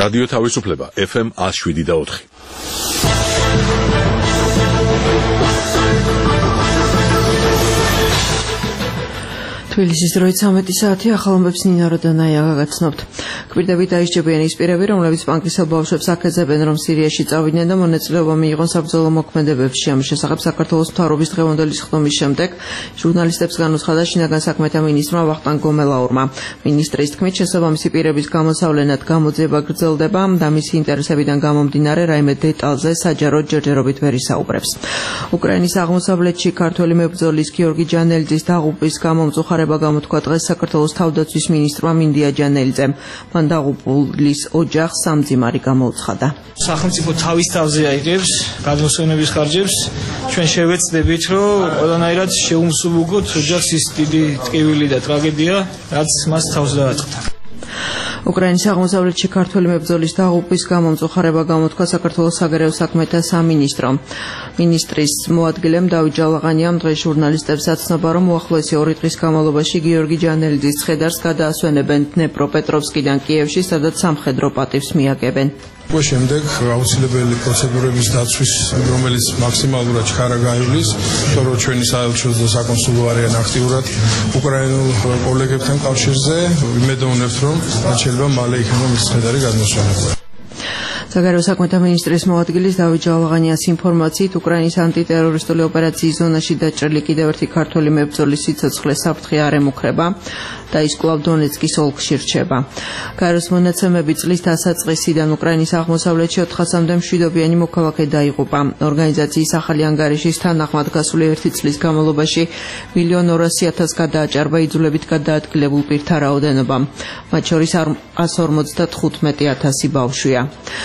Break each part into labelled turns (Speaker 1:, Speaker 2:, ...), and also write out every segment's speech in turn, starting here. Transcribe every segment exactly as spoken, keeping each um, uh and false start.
Speaker 1: რადიო თავისუფლება ეფ ემ one oh seven და four.
Speaker 2: თბილისის დროით ცამეტი საათი ახალმბებს ნინა როდანაია გაგაცნობთ. გვირდებით დაისჯებიან ის პირები, რომლებიც ბანკისელ ბავშვებს აქეზებენ, რომ სირიაში წავიდნენ და მონაწილეობა მიიღონ საბრძოლო მოქმედებებში. ამის შესახებ საქართველოს მთავრობის დღევანდელი სხდომის შემდეგ ჟურნალისტებს განუცხადა შინაგან საქმეთა მინისტრმა ვახტანგ გომელაურმა. მინისტრის თქმით, შესაბამისი პირების გამოსავლენად გამოძიება გრძელდება და მისი ინტერესებიდან გამომდინარე რაიმე დეტალზე საჯაროდ ჯერჯერობით ვერ ისაუბრებს. უკრაინის აღმოსავლეთში ქართველი მებრძოლის გიორგი ჯანელიძის დაღუპვის გამომწუხარება გამოთქვა დღეს საქართველოს თავდაცვის მინისტრმა მინდია ჯანელიძემ. მან დაღუპულის ოჯახს სამძიმარი გამოუცხადა.
Speaker 3: სახელმწიფო თავის თავზე აიღებს გადმოსვენების ხარჯებს. ჩვენ შევეცდებით, რომ ყველანაირად შეუმსუბუქოთ ოჯახს ის დიდი ტკივილი და ტრაგედია, რაც მას თავს დააწყდა.
Speaker 2: უკრაინის აღმოსავლეთში ქართველი მებრძოლის დაღუპვის გამომწუხარება გამოთქვა საქართველოს საგარეო საქმეთა სამინისტრომ. მინისტრის მოადგილემ დავით ჯალაღანიამ დღეს ჟურნალისტებს აცნობა, რომ უახლოესი ორი დღის განმავლობაში გიორგი ჯანელიძის ცხედარს გადაასვენებენ დნეპროპეტროვსკიდან კიევში, სადაც სამხედრო პატივს მიაგებენ.
Speaker 4: შემდეგ აუცილებელი პროცედურების დაცვის, რომელიც მაქსიმალურად ჩქარა გაივლის, თორემ ჩვენი საელჩოს და საკონსულო არიან აქტიურად უკრაინულ კოლეგებთან კავშირზე, იმედოვნებთ, რომ შეიძლება მალე იქნება მის ცხედარი გადმოსვენებული.
Speaker 2: საგარეო საქმეთა მინისტრის მოადგილის დავით ჯალაღანიას ინფორმაციით, უკრაინის ანტიტერორისტული ოპერაციის ზონაში დაჭრილი კიდევ ერთი ქართველი მებრძოლის სიცოცხლე საფრთხე არ ემუქრება და ის კვლავ დონეცკის ოლქში რჩება. გაეროს მონაცემები წლის დასაწყისიდან უკრაინის აღმოსავლეთში ოთხასამდე მშვიდობიანი მოქალაქე დაიღუპა. ორგანიზაციის ახალი ანგარიშის თანახმად გასული ერთი წლის განმავლობაში მილიონ ორასი ათას გადააჭარბა იძულებით გადაადგილებულ პირთა რაოდენობა. მათ შორის 백ს ორმოცდათხუთმეტი ათასი ბავშვია.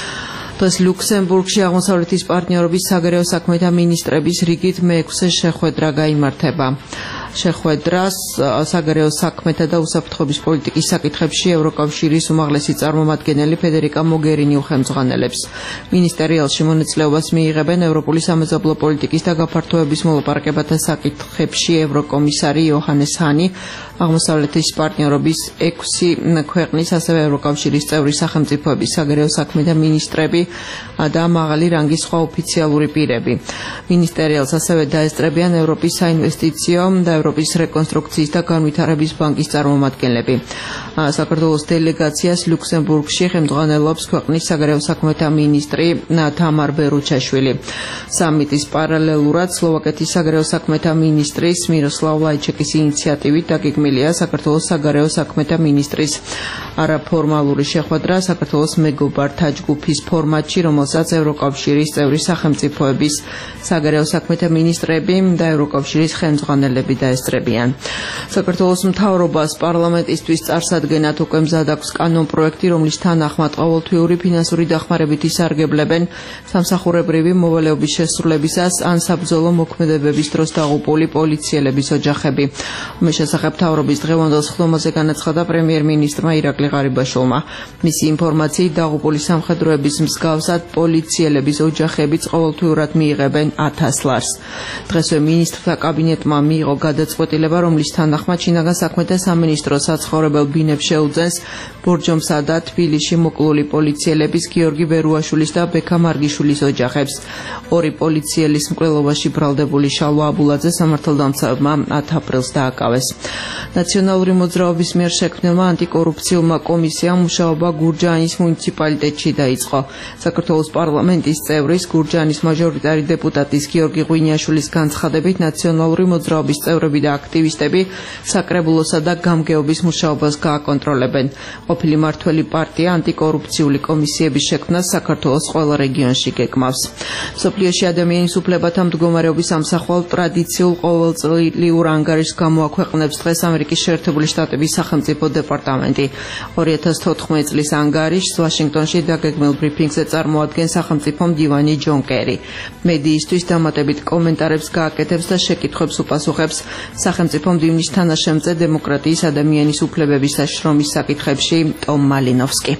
Speaker 2: დღეს ლუქსემბურგში აღმოსავლეთის პარტნიორობის საგარეო საქმეთა მინისტრების რიგით მეექვსე შეხვედრა გაიმართება. შეხვედრას საგარეო საქმეთა და უსაფრთხოების პოლიტიკის საკითხებში ევროკავშირის უმაღლესი წარმომადგენელი ფედერიკა მოგერინი უხელმძღვანელებს. მინისტერიალში მონაწილეობას მიიღებენ ევროპული სამეზობლო პოლიტიკის და გაფართოების მოლაპარაკებათა საკითხებში ევროკომისარი იოჰანეს ჰანი, აღმოსავლეთის პარტნიორობის ექვსი ქვეყნის, ასევე ევროკავშირის წევრი სახელმწიფოების საგარეო საქმეთა მინისტრები და მაღალი რანგის სხვა ოფიციალური პირები. მინისტერიალს ასევე დაესწრებიან ევროპის საინვესტიციო და ევროპის რეკონსტრუქციის და განვითარების ბანკის წარმომადგენლები. საქართველოს დელეგაციას ლუქსემბურგში ხელმძღვანელობს ქვეყნის საგარეო საქმეთა მინისტრი თამარ ბერუჩაშვილი. სამიტის პარალელურად სლოვაკეთის საგარეო საქმეთა მინისტრის მიროსლავ ლაიჩეკის ინიციატივით დაგეგმილია საქართველოს საგარეო საქმეთა მინისტრის არაფორმალური შეხვედრა საქართველოს მეგობართა ჯგუფის ფორმატში, რომელსაც ევროკავშირის წევრი სახელმწიფოების საგარეო საქმეთა მინისტრები და ევროკავშირის ხელმძღვანელები დაესწრებიან. საქართველოს მთავრობას პარლამენტისთვის წარსადგენად უკვე მზად აქვს კანონპროექტი, რომლის თანახმად ყოველთვიური ფინანსური დახმარებით ისარგებლებენ სამსახურებრივი მოვალეობის შესრულებისას ან საბრძოლო მოქმედებების დროს დაღუპული პოლიციელების ოჯახები. ამის შესახებ მთავრობის დღევანდელ სხდომაზე განაცხადა პრემიერ-მინისტრმა ირაკლი ღარიბაშვილმა. მისი ინფორმაციით დაღუპული სამხედროების მსგავსად პოლიციელების ოჯახებიც ყოველთვიურად მიიღებენ ათას ლარს. დღესვე მინისტრთა კაბინეტმა მიიღო გადაწყვეტილება, რომლის თანახმად შინაგან საქმეთა სამინისტრო საცხოვრებელ ბინებს შეუძენს ბორჯომსა და თბილისში მოკლული პოლიციელების გიორგი ბერუაშვილის და ბექა მარგიშვილის ოჯახებს. ორი პოლიციელის მკვლელობაში ბრალდებული შალვა აბულაძე სამართალდამცავებმა ათ აპრილს დააკავეს. ნაციონალური მოძრაობის მიერ შექმნილმა ანტიკორუფციულმა კომისიამ მუშაობა გურჯაანის მუნიციპალიტეტში დაიწყო. საქართველოს პარლამენტის წევრის გურჯაანის მაჟორიტარი დეპუტატის გიორგი ღვინიაშვილის განცხადებით ნაციონალური მოძრაობის წევრები და აქტივისტები საკრებულოსა და გამგეობის მუშაობას გააკონტროლებენ. ყოფილი მართველი პარტია ანტიკორუფციული კომისიების შექმნას საქართველოს ყველა რეგიონში გეკმავს. მსოფლიოში ადამიანის უფლებათა მდგომარეობის ამსახველ ტრადიციულ ყოველწლიურ ანგარიშს გამოაქვეყნებს დღეს ამერიკის შეერთებული შტატების სახელმწიფო დეპარტამენტი. ორი ათას თოთხმეტი წლის ანგარიშს ვაშინგტონში დაგეგმილ ბრიფინგზე წარმოადგენს სახელმწიფო მდივანი ჯონ კერი. მედიისთვის დამატებით კომენტარებს გააკეთებს და შეკითხვებს უპასუხებს სახელმწიფო მდივნის თანაშემწე დემოკრატიის, ადამიანის უფლებების და შრომის საკითხებში ტომ მალინოვსკი.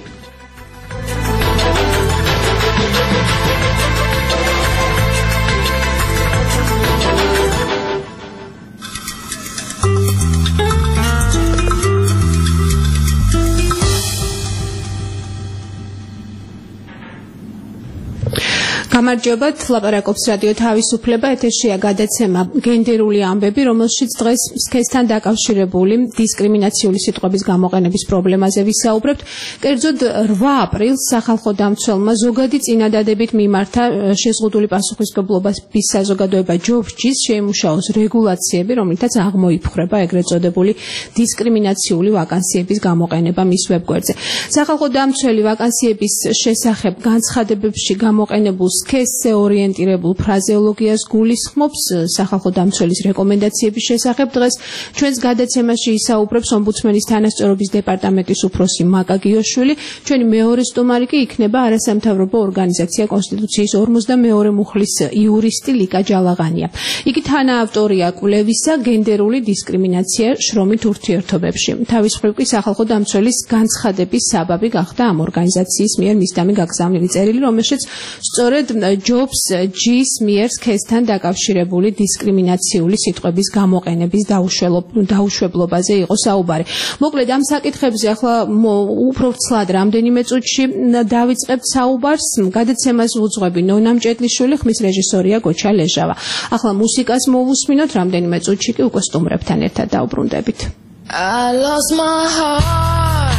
Speaker 5: გამარჯობა, ლაპარაკობს რადიო თავისუფლება, ეთერშია გადაცემა გენდერული ამბები, რომელშიც დღეს სქესთან დაკავშირებული დისკრიმინაციული სიტყვების გამოყენების პრობლემაზე ვისაუბრებთ. კერძოდ რვა აპრილს სახალხო დამცველმა ზოგადი წინადადებით მიმართა შეზღუდული პასუხისმგებლობის საზოგადოება ჯობჯის შეიმუშაოს რეგულაციები, რომლითაც აღმოიფხვრება ეგრეთ წოდებული დისკრიმინაციული ვაკანსიების გამოყენება მის ვებგვერდზე. სახალხო დამცველი ვაკანსიების შესახებ განცხადებებში გამოყენებულ სქესზე ორიენტირებულ ფრაზეოლოგიას გულისხმობს. სახალხო დამცველის რეკომენდაციების შესახებ დღეს ჩვენს გადაცემაში ისაუბრებს ომბუდსმენის თანასწორობის დეპარტამენტის უფროსი მაკა გიოშვილი. ჩვენი მეორე სტუმარი კი იქნება არასამთავრობო ორგანიზაცია კონსტიტუციის ორმოცდამეორე მუხლის იურისტი ლიკა ჯალაღანია. იგი თანაავტორია კვლევისა გენდერული დისკრიმინაცია შრომით ურთიერთობებში. თავის მხრივ კი სახალხო დამცველის განცხადების საბაბი გახდა ამ ორგანიზაციის მიერ მისდამი გაგზავნილი წერილი, რომელშიც სწორედ ჯობს ჯის მიერ სქესთან დაკავშირებული დისკრიმინაციული სიტყვების გამოყენების დაუშვებლობაზე იყო საუბარი. მოკლედ ამ საკითხებზე ახლა უფრო ცლად რამდენიმე წუთში დავიწყებთ საუბარს. გადაცემას უძღვები ნონა მჭედლიშვილი, ხმის რეჟისორია გოჩა ლეჟავა. ახლა მუსიკას მოვუსმინოთ, რამდენიმე წუთში კი უკვე სტუმრებთან ერთად დავბრუნდებით.
Speaker 6: I lost my heart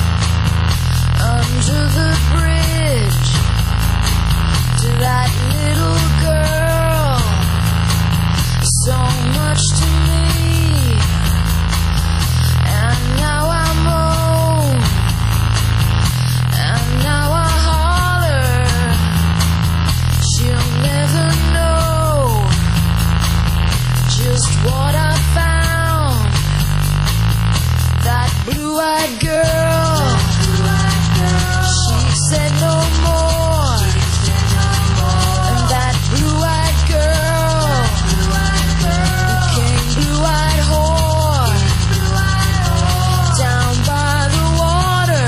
Speaker 6: under the bridge to that little girl, so much to me, and now I'm home, and now I holler, she'll never know just what I found, that blue-eyed girl, she said no more, and that blue-eyed girl became blue-eyed whore, down by the water.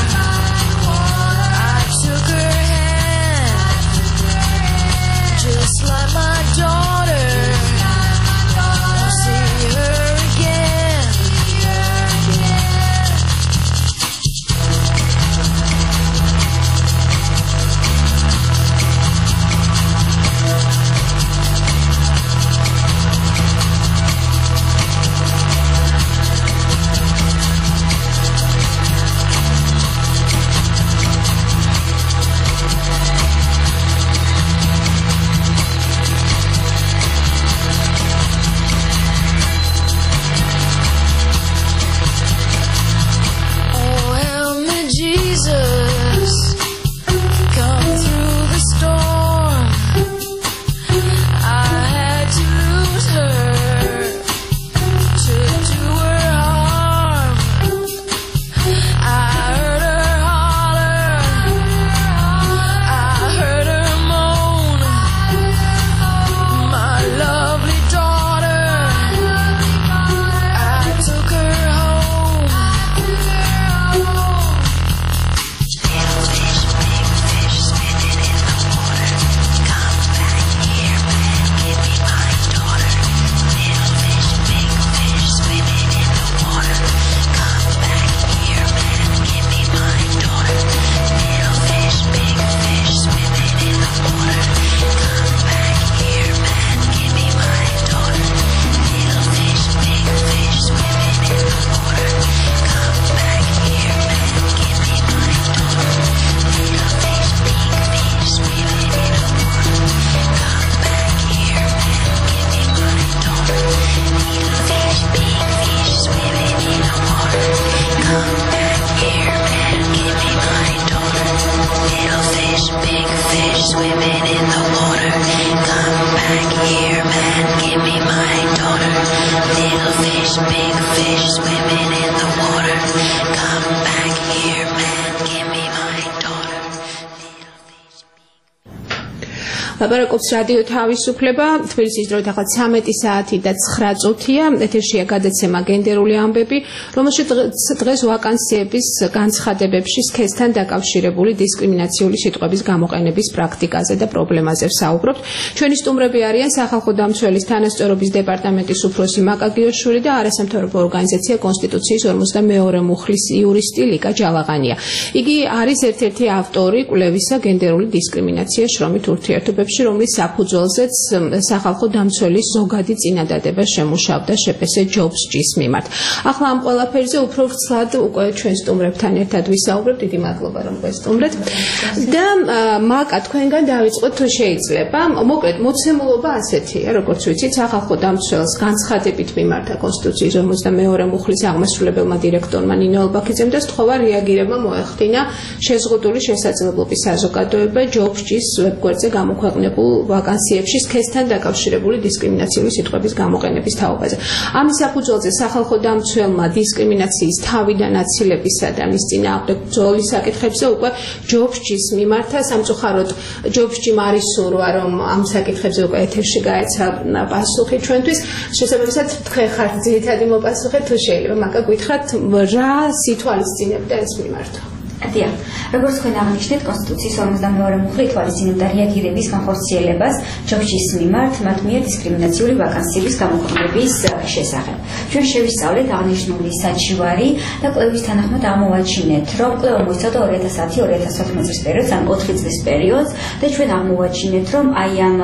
Speaker 6: I took her hand, just like my daughter. I'll see her again.
Speaker 5: ლაპარაკობს რადიო თავისუფლება, თბილისის დროით ახლა ცამეტი საათი და ცხრა წუთია, ეთერშია გადაცემა გენდერული ამბები, რომელშიც დღეს ვაკანსიების განცხადებებში სქესთან დაკავშირებული დისკრიმინაციული სიტყვების გამოყენების პრაქტიკაზე და პრობლემაზე ვსაუბრობთ. ჩვენი სტუმრები არიან სახალხო დამცველის თანასწორობის დეპარტამენტის უფროსი მაკა გიოშვილი და არასამთავრობო ორგანიზაცია კონსტიტუციის ორმოცდამეორე მუხლის იურისტი ლიკა ჯალაღანია. იგი არის ერთ-ერთი ავტორი კვლევისა გენდერული დისკრიმინაცია შრომით ურთიერთობებში, რომლის საფუძველზეც სახალხო დამცველის ზოგადი წინადადება შემუშავდა შეფესე ჯობს-ჯის მიმართ. ახლა ამ ყველაფერზე უფრო ვრცლად უკვე ჩვენ სტუმრებთან ერთად ვისაუბრებთ. დიდი მადლობა რომ გვესტუმრეთ. და მაკა, თქვენგან დავიწყოთ თუ შეიძლება. მოკლედ მოცემულობა ასეთია, როგორც ვიცით, სახალხო დამცველს განცხადებით მიმართა კონსტიტუციის ორმოცდამეორე მუხლის აღმასრულებელმა დირექტორმა ნინო ელბაქიძემ და სთხოვა რეაგირება მოეხდინა შეზღუდული შესაძლებლობის საზოგადოება ჯობს-ჯის ვებგვერდზე გამოქვეყნებულ ვაკანსიებში სქესთან დაკავშირებული დისკრიმინაციული სიტყვების გამოყენების თაობაზე. ამის საფუძველზე სახალხო დამცველმა დისკრიმინაციის თავიდან აცილებისა და მის წინააღმდეგ ბრძოლის საკითხებზე უკვე ჯობს-ჯის მიმართა. სამწუხაროდ ჯობს-ჯიმ არის სურვა, რომ ამ საკითხებზე უკვე ეთერში გაეცა პასუხი ჩვენთვის. შესაბამისად, თქვენ ხართ ძირითადი მოპასუხე, თუ შეიძლება მაკა გითხრათ, რა სითვალისწინებდა ეს მიმართვა?
Speaker 7: დიახ, როგორც თქვენ აღნიშნეთ, კონსტიტუციის ორმოცდამეორე მუხლი ითვალისწინებდა რეაგირების განხორციელებას ჯობს-ჯის მიმართ მათ მიერ დისკრიმინაციული ვაკანსიების გამოქვეყნების შესახებ. ჩვენ შევისწავლეთ აღნიშნული საჩივარი და კვლევის თანახმად აღმოვაჩინეთ, რომ კვლევა მოიცავდა ორი ათას ათი ორი ათას ათორმეტ წლის პერიოდს, ან ოთხი წლის პერიოდს და ჩვენ აღმოვაჩინეთ, რომ აი ამ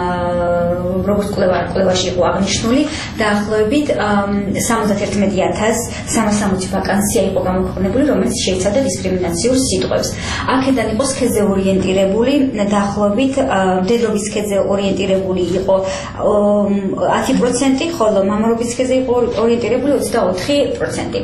Speaker 7: როგორც კვლევა კვლევაში იყო აღნიშნული, დაახლოებით სამოცდათერთმეტი ათას სამას სამოცი ვაკანსია იყო გამოქვეყნებული, რომელიც შეიცავდა დისკრიმინაციურ სიტყვებს. აქედან იყო სქესზე ორიენტირებული, დაახლოებით მდედრობის სქესზე ორიენტირებული იყო ათი პროცენტი, ხოლო მამრობის სქესზე იყო ორიენტირებული ოცდაოთხი პროცენტი.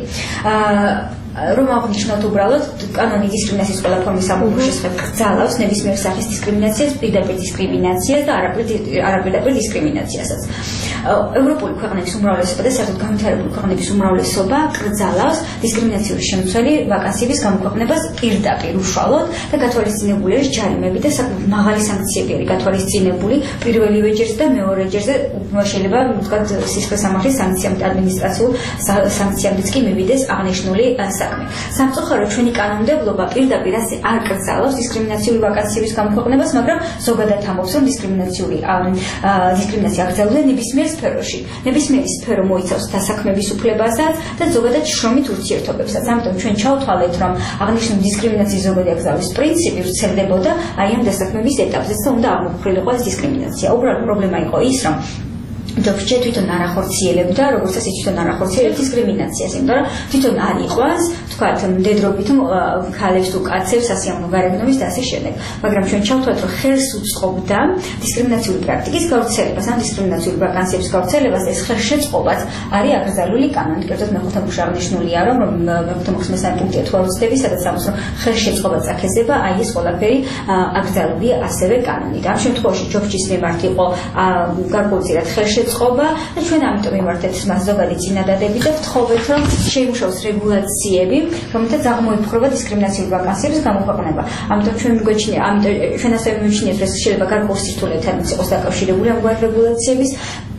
Speaker 7: რომ აღნიშნოთ უბრალოდ, კანონი დისკრიმინაციის ყველა ფორმის ამბობის შესახებ კრძალავს ნებისმიერ სახის დისკრიმინაციას, პირდაპირ დისკრიმინაციას და არაპირდაპირ დისკრიმინაციასაც. ევროპული ქვეყნების უმრავლესობა და საერთოდ განვითარებული ქვეყნების უმრავლესობა კრძალავს დისკრიმინაციური შემცველი ვაკანსიების გამოქვეყნებას პირდაპირ უშუალოდ და გათვალისწინებული არის ჯარიმები და საკმაოდ მაღალი სანქციები არის გათვალისწინებული პირველივე ჯერზე და მეორე ჯერზე შეიძლება ვთქვათ სისხლის სამართლის სანქციამდე ადმინისტრაციულ სანქციამდეც კი მივიდეს აღნიშნული საქმე. სამწუხაროდ ჩვენი კანონმდებლობა პირდაპირ ასე არ კრძალავს დისკრიმინაციული ვაკანსიების გამოქვეყნებას, მაგრამ ზოგადად ამბობს, რომ დისკრიმინაციული დისკრიმინაცია აკრძალულია ნებისმიერ სფეროში. ნებისმიერი სფერო მოიცავს დასაქმების უფლებასაც და ზოგადად შრომით ურთიერთობებსაც. ამიტომ ჩვენ ჩავთვალეთ, რომ აღნიშნული დისკრიმინაციის ზოგადი აკრძალვის პრინციპი ვრცელდებოდა აი ამ დასაქმების ეტაპზეც და უნდა აღმოფხვრილიყო ეს დისკრიმინაცია. უბრალოდ პრობლემა იყო ის, რომ ჯობს-ჯი თვითონ არ ახორციელებდა, როგორც ასე თვითონ არ ახორციელებდა დისკრიმინაციას, იმიტომ რომ თვითონ არ იყვანს, თქვათ, მდედრობით ქალებს თუ კაცებს ასიამოვნო გარეგნობის და ასე შემდეგ. მაგრამ ჩვენ ჩავთვალეთ, რომ ხელს უწყობდა დისკრიმინაციული პრაქტიკის გავრცელებას, ან დისკრიმინაციული ვაკანსიების გავრცელებას, ეს ხელშეწყობაც არის აკრძალული კანონით. კერძოდ მეხუთე მუხლში აღნიშნულია, რომ მეხუთე მუხლის მესამე პუნქტი თუ არ უცდები, სადაც ამბობს, რომ ხელშეწყობა წაქეზება, აი ეს ყველაფერი აკრძალულია ასევე კანონით. ამ შემთხვევაში ჯობს-ჯის მიმართ იყო გარკვეულწილად ხელშეწყობა წყობა და ჩვენ ამიტომ მიმართეთ მას ზოგადი წინადადები და ვთხოვეთ, რომ შეიმუშაოს რეგულაციები, რომელთაც აღმოიფხვრება დისკრიმინაციული ვაკანსიების გამოქვეყნება. ამიტომ ჩვენ მიგვეჩნია, ამიტომ ჩვენ ასევე მივიჩნიეთ, რომ შეიძლება გარკვეულ სირთულეებთან იყოს დაკავშირებული ამგვარი რეგულაციების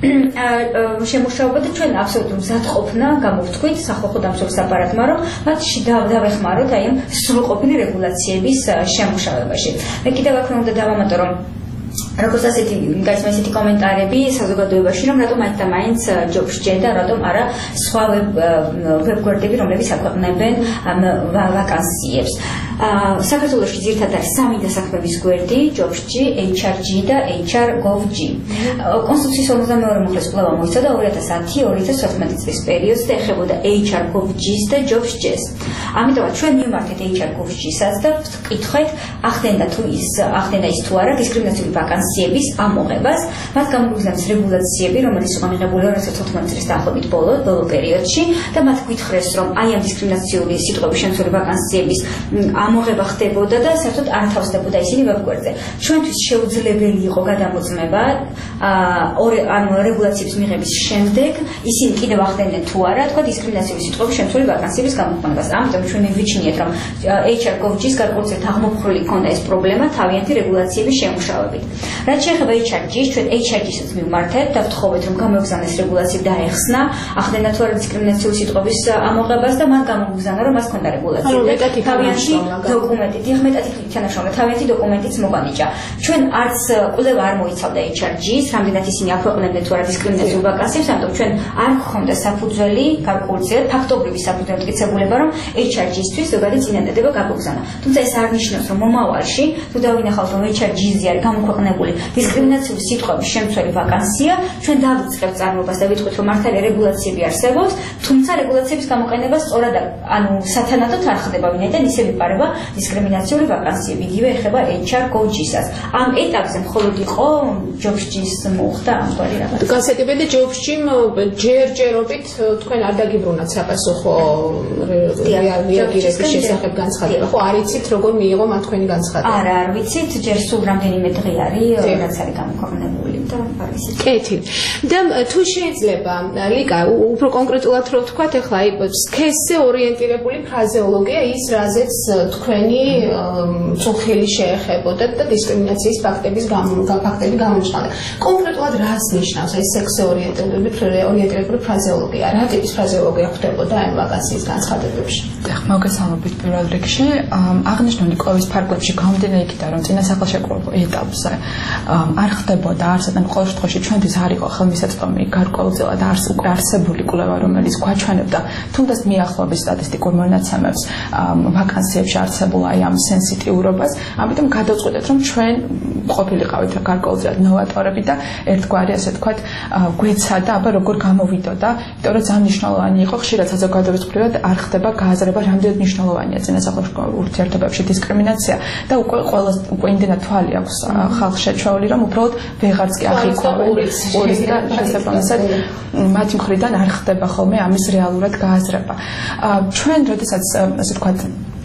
Speaker 7: შემუშავება და ჩვენ აბსოლუტურ მზადყოფნა გამოვთქვით სახალხო დამცველის აპარატმა, რომ მათ დავეხმაროთ აი ამ სრულყოფილი რეგულაციების შემუშავებაში. მე კიდევ აქ უნდა დავამატო, რომ როგორც ასეთი გაიცნო ესეთი კომენტარები საზოგადოებაში, რომ რატომ მაინც და მაინც ჯობს-ჯი და რატომ არა სხვა ვებგვერდები, რომლებიც აქვეყნებენ ვაკანსიებს. საქართველოში ძირითადად არის სამი დასაქმების გვერდი, ჯობს-ჯი, ეიჩ არ ჯი და ეიჩ არ გოვ ჯი. კონსტიტუციის ორმოცდამეორე მუხლის კვლევა მოიცავდა ორი ათას ათი ორი ათას თერთმეტი წლის პერიოდს და ეხებოდა ეიჩ არ გოვ ჯის და ჯობს-ჯეს. ამიტომაც ჩვენ მივმართეთ ეიჩ არ გოვ ჯისაც და ვკითხეთ, ახდენდა თუ ის ახდენდა ის თუ არა დისკრიმინაციული ვაკანსიების ამოღებას, მათ გამოგვიგზავნეს რეგულაციები, რომელიც იყო მიღებული ორი ათას თოთხმეტი წლის დაახლოებით ბოლო ბოლო პერიოდში და მათ გითხრეს, რომ აი ამ დისკრიმინაციული სიტყვების შემცველი ვაკანსიების ამოღება ხდებოდა და საერთოდ არ თავსდებოდა ისინი ვებგვერდზე. ჩვენთვის შეუძლებელი იყო გადამოწმება ორი ანუ რეგულაციების მიღების შემდეგ ისინი კიდევ ახდენდნენ თუ არა თქვა დისკრიმინაციული სიტყვების შემცველი ვაკანსიების გამოყენებას. ამიტომ ჩვენ მივიჩნიეთ რომ H R Gov G-ს გარკვეულწილად აღმოფხვრილი ჰქონდა ეს პრობლემა თავიანთი რეგულაციების შემუშავებით. რაც შეეხება H R G-ს, ჩვენ H R G-საც მივმართეთ და ვთხოვეთ რომ გამოიგზავნეს რეგულაცია და ეხსნა ახდენა თუ არა დისკრიმინაციული სიტყვების ამოღებას და მან გამოგზავნა რომ მას ჰქონდა რეგულაცია. თავიანთი დოკუმენტი, დიახ, მეტად თანაშრომლა, თავიანთი დოკუმენტიც მოგანიჭა. ჩვენ არც კვლევა არ მოიცავდა H R G-ს, რამდენად ისინი აქვეყნებდნენ თუ არა დისკრიმინაციულ ვაკანსიებს, ამიტომ ჩვენ არ გქონდა საფუძველი გარკვეულწილად ფაქტობრივი საფუძველი მტკიცებულება რომ H R G-სთვის ზოგადი წინადადება გაგოგზავნა. თუმცა ეს არ ნიშნავს რომ მომავალში თუ დავინახავთ რომ H R G-ზე არის გამოქვეყნებული დისკრიმინაციული სიტყვების შემცველი ვაკანსია, ჩვენ დავიწყებთ წარმოებას და ვიტყვით რომ მართალია რეგულაციები არსებობს, თუმცა რეგულაციების გამოყენება სწორად ანუ სათანადოდ არ ხდება, ვინაიდან ისე ვიპარება დისკრიმინაციული ვაკანსიები, იგივე ეხება H R Gov G-საც. ამ ეტაპზე მხოლოდ იყო Jobs G-ს მოხდა ამგვარი რაღაც.
Speaker 5: გასაგებია და Jobs G-მ ჯერჯერობით თქვენ არ დაგიბრუნათ საპასუხო რეაგირების შესახებ განცხადება. ხო არ იცით როგორ მიიღო მათ თქვენი განცხადება?
Speaker 7: არა, არ ვიცით, ჯერ სულ რამდენიმე დღე არის, რაც არის გამოქვეყნებული და არ ვიცით.
Speaker 5: კეთილ. და თუ შეიძლება, ლიკა, უფრო კონკრეტულად რო ვთქვათ, ეხლა აი სქესზე ორიენტირებული ფრაზეოლოგია ის, რაზეც თქვენი წუხილი შეეხებოდა და დისკრიმინაციის ფაქტების ფაქტები გამოჩნდა. კონკრეტულად რას ნიშნავს ეს სექსზე ორიენტირებული ორიენტირებული ფრაზეოლოგია? რა ტიპის ფრაზეოლოგია ხდებოდა ამ ვაკანსიის განცხადებებში?
Speaker 8: მოგესალმებით პირველ რიგში. აღნიშნული კვლევის ფარგლებში გამომდინარე იქიდან, რომ წინასახელშეკრულებულ ეტაპზე არ ხდებოდა არსად, ან ყოველ შემთხვევაში ჩვენთვის არ იყო ხელმისაწვდომი გარკვეულწილად არსებული კვლევა, რომელიც გვაჩვენებდა თუნდაც მიახლოების სტატისტიკურ მონაცემებს ვაკანსიებში არსებულ აი ამ სენსიტიურობას. ამიტომ გადავწყვეტეთ, რომ ჩვენ ყოფილიყავით გარკვეულწილად ნოვატორები და ერთგვარი ასე ვთქვათ გვეცადა აბა როგორ გამოვიდოდა, იმიტომ რომ ძალიან მნიშვნელოვანი იყო, ხშირად საზოგადოების მხრიდან არ ხდება გააზრება, რამდენად მნიშვნელოვანია წინასახელშეკრულებულ ურთიერთობებში დისკრიმინაცია და უკვე ყველა უკვე იმდენად თვალი აქვს ხალხს შეჩვეული, რომ უბრალოდ ვეღარც კი აღიქვამენ ურის და შესაბამისად მათი მხრიდან არ ხდება ხოლმე ამის რეალურად გააზრება. ჩვენ როდესაც ასე ვთქვათ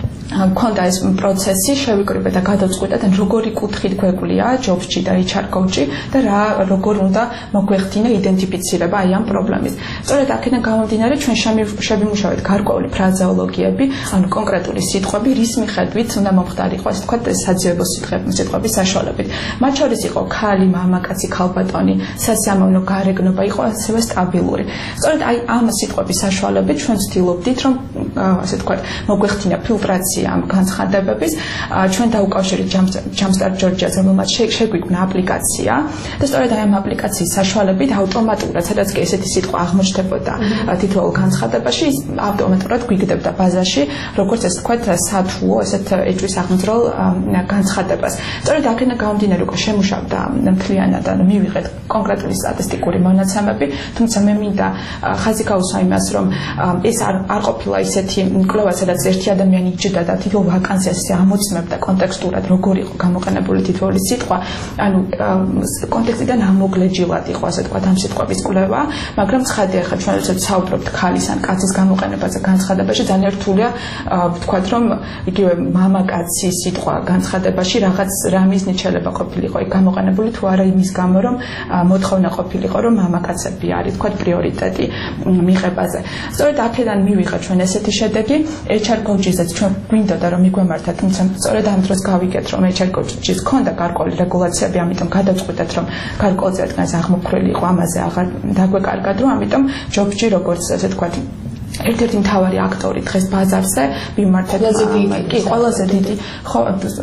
Speaker 8: მქონდა ეს პროცესი, შევიკრიბე და გადავწყვეტეთ, როგორი კუთხით გვეგვია Jobs G და H R Gov G და რა როგორ უნდა მოგვეხდინა იდენტიფიცირება აი ამ პრობლემის. სწორედ აქედან გამომდინარე, ჩვენ შევიმუშავეთ გარკვეული ფრაზეოლოგიები, ანუ კონკრეტული სიტყვები, რის მიხედვით უნდა მომხდარიყო, ასე ვთქვათ, საძიებო სიტყვების საშუალებით. მათ შორის იყო ქალი, მამაკაცი, ქალბატონი, სასიამოვნო გარეგნობა იყო ასევე სტაბილური. სწორედ აი ამ სიტყვების საშუალებით ჩვენ ვცდილობდით, რომ ასე ვთქვათ, მოგვეხდინა ფილტრაცია ამ განცხადებების. ჩვენ დაუკავშირეთ Jumpstart Georgia-ს, რომელმაც შეგვიქმნა აპლიკაცია და სწორედ აი ამ აპლიკაციის საშუალებით ავტომატურად, სადაც კი ესეთი სიტყვა აღმოჩნდებოდა თითოეულ განცხადებაში, ავტომატურად გვიგდებდა ბაზაში, როგორც ეს ვთქვათ, სათულო, ესეთ ეჭვის აღმძრელ განცხადებას. სწორედ აქედან გამომდინარე, უკვე შემუშავდა მთლიანად, ანუ მივიღეთ კონკრეტული სტატისტიკური მონაცემები, თუმცა მე მინდა ხაზი გაუსვა იმას, რომ ეს არ არ ყოფილა ისეთი კვლევა, სადაც ერთი ადამიანი იჯდა და თითოეულ ვაკანსიას ამოწმებდა კონტექსტურად, როგორ იყო გამოყენებული თითოეული სიტყვა, ანუ კონტექსტიდან ამოგლეჯილად იყო, ასე ვთქვათ, ამ სიტყვების კვლევა, მაგრამ ცხადია, ხა ჩვენ როდესაც საუბრობთ ქალის ან კაცის გამოყენებაზე განცხადებაში, ძალიან რთულია ვთქვათ, რომ იგივე მამაკაცი სიტყვა განცხადებაში რაღაც რამის ნიჩელება ყოფილიყო იქ გამოყენებული, თუ არა იმის გამო, რომ მოთხოვნა ყოფილიყო, რომ მამაკაცები არის, ვთქვათ, პრიორიტეტი მიღებაზე. სწორედ აქედან მივიღეთ ჩვენ ესეთი შედეგი, H R Gov G-საც ჩვენ გვინდოდა რომ მიგვემართათ, თუმცა სწორედ ამ დროს გავიგეთ, რომ H R Gov G-ს ჰქონდა გარკვეული რეგულაციები, ამიტომ გადავწყვეტეთ, რომ გარკვეულწილად რადგანაც აღმოფხრილი იყო, ამაზე აღარ დაგვეკარგათ, რომ ამიტომ Jobs G როგორც ასე ვთქვათ, ერთ-ერთი მთავარი აქტორი დღეს ბაზარზე მიმართეთ კი ყველაზე დიდი ხო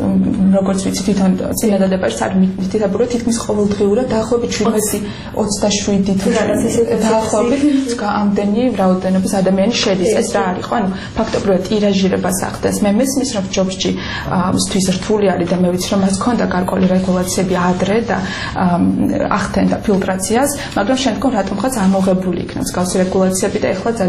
Speaker 8: როგორც ვიცი თვითონ წინადადებაში არ მითითებულა თითქმის ყოველდღიურად დაახლოებით შვიდმეტი ოცდაშვიდი თუ დაახლოებით ამდენი რაოდენობის ადამიანი შედის. ეს რა არის, ხო? ანუ ფაქტობრივად ტირაჟირებას ახდენს. მე მესმის რომ Jobs G-თვის რთული არის და მე ვიცი რომ მას ჰქონდა გარკვეული რეგულაციები ადრე და ახდენდა ფილტრაციას, მაგრამ შემდგომ რატომღაც ამოღებული იქნებს გავსი რეგულაციები და ეხლა ძალიან ისე ვთქვათ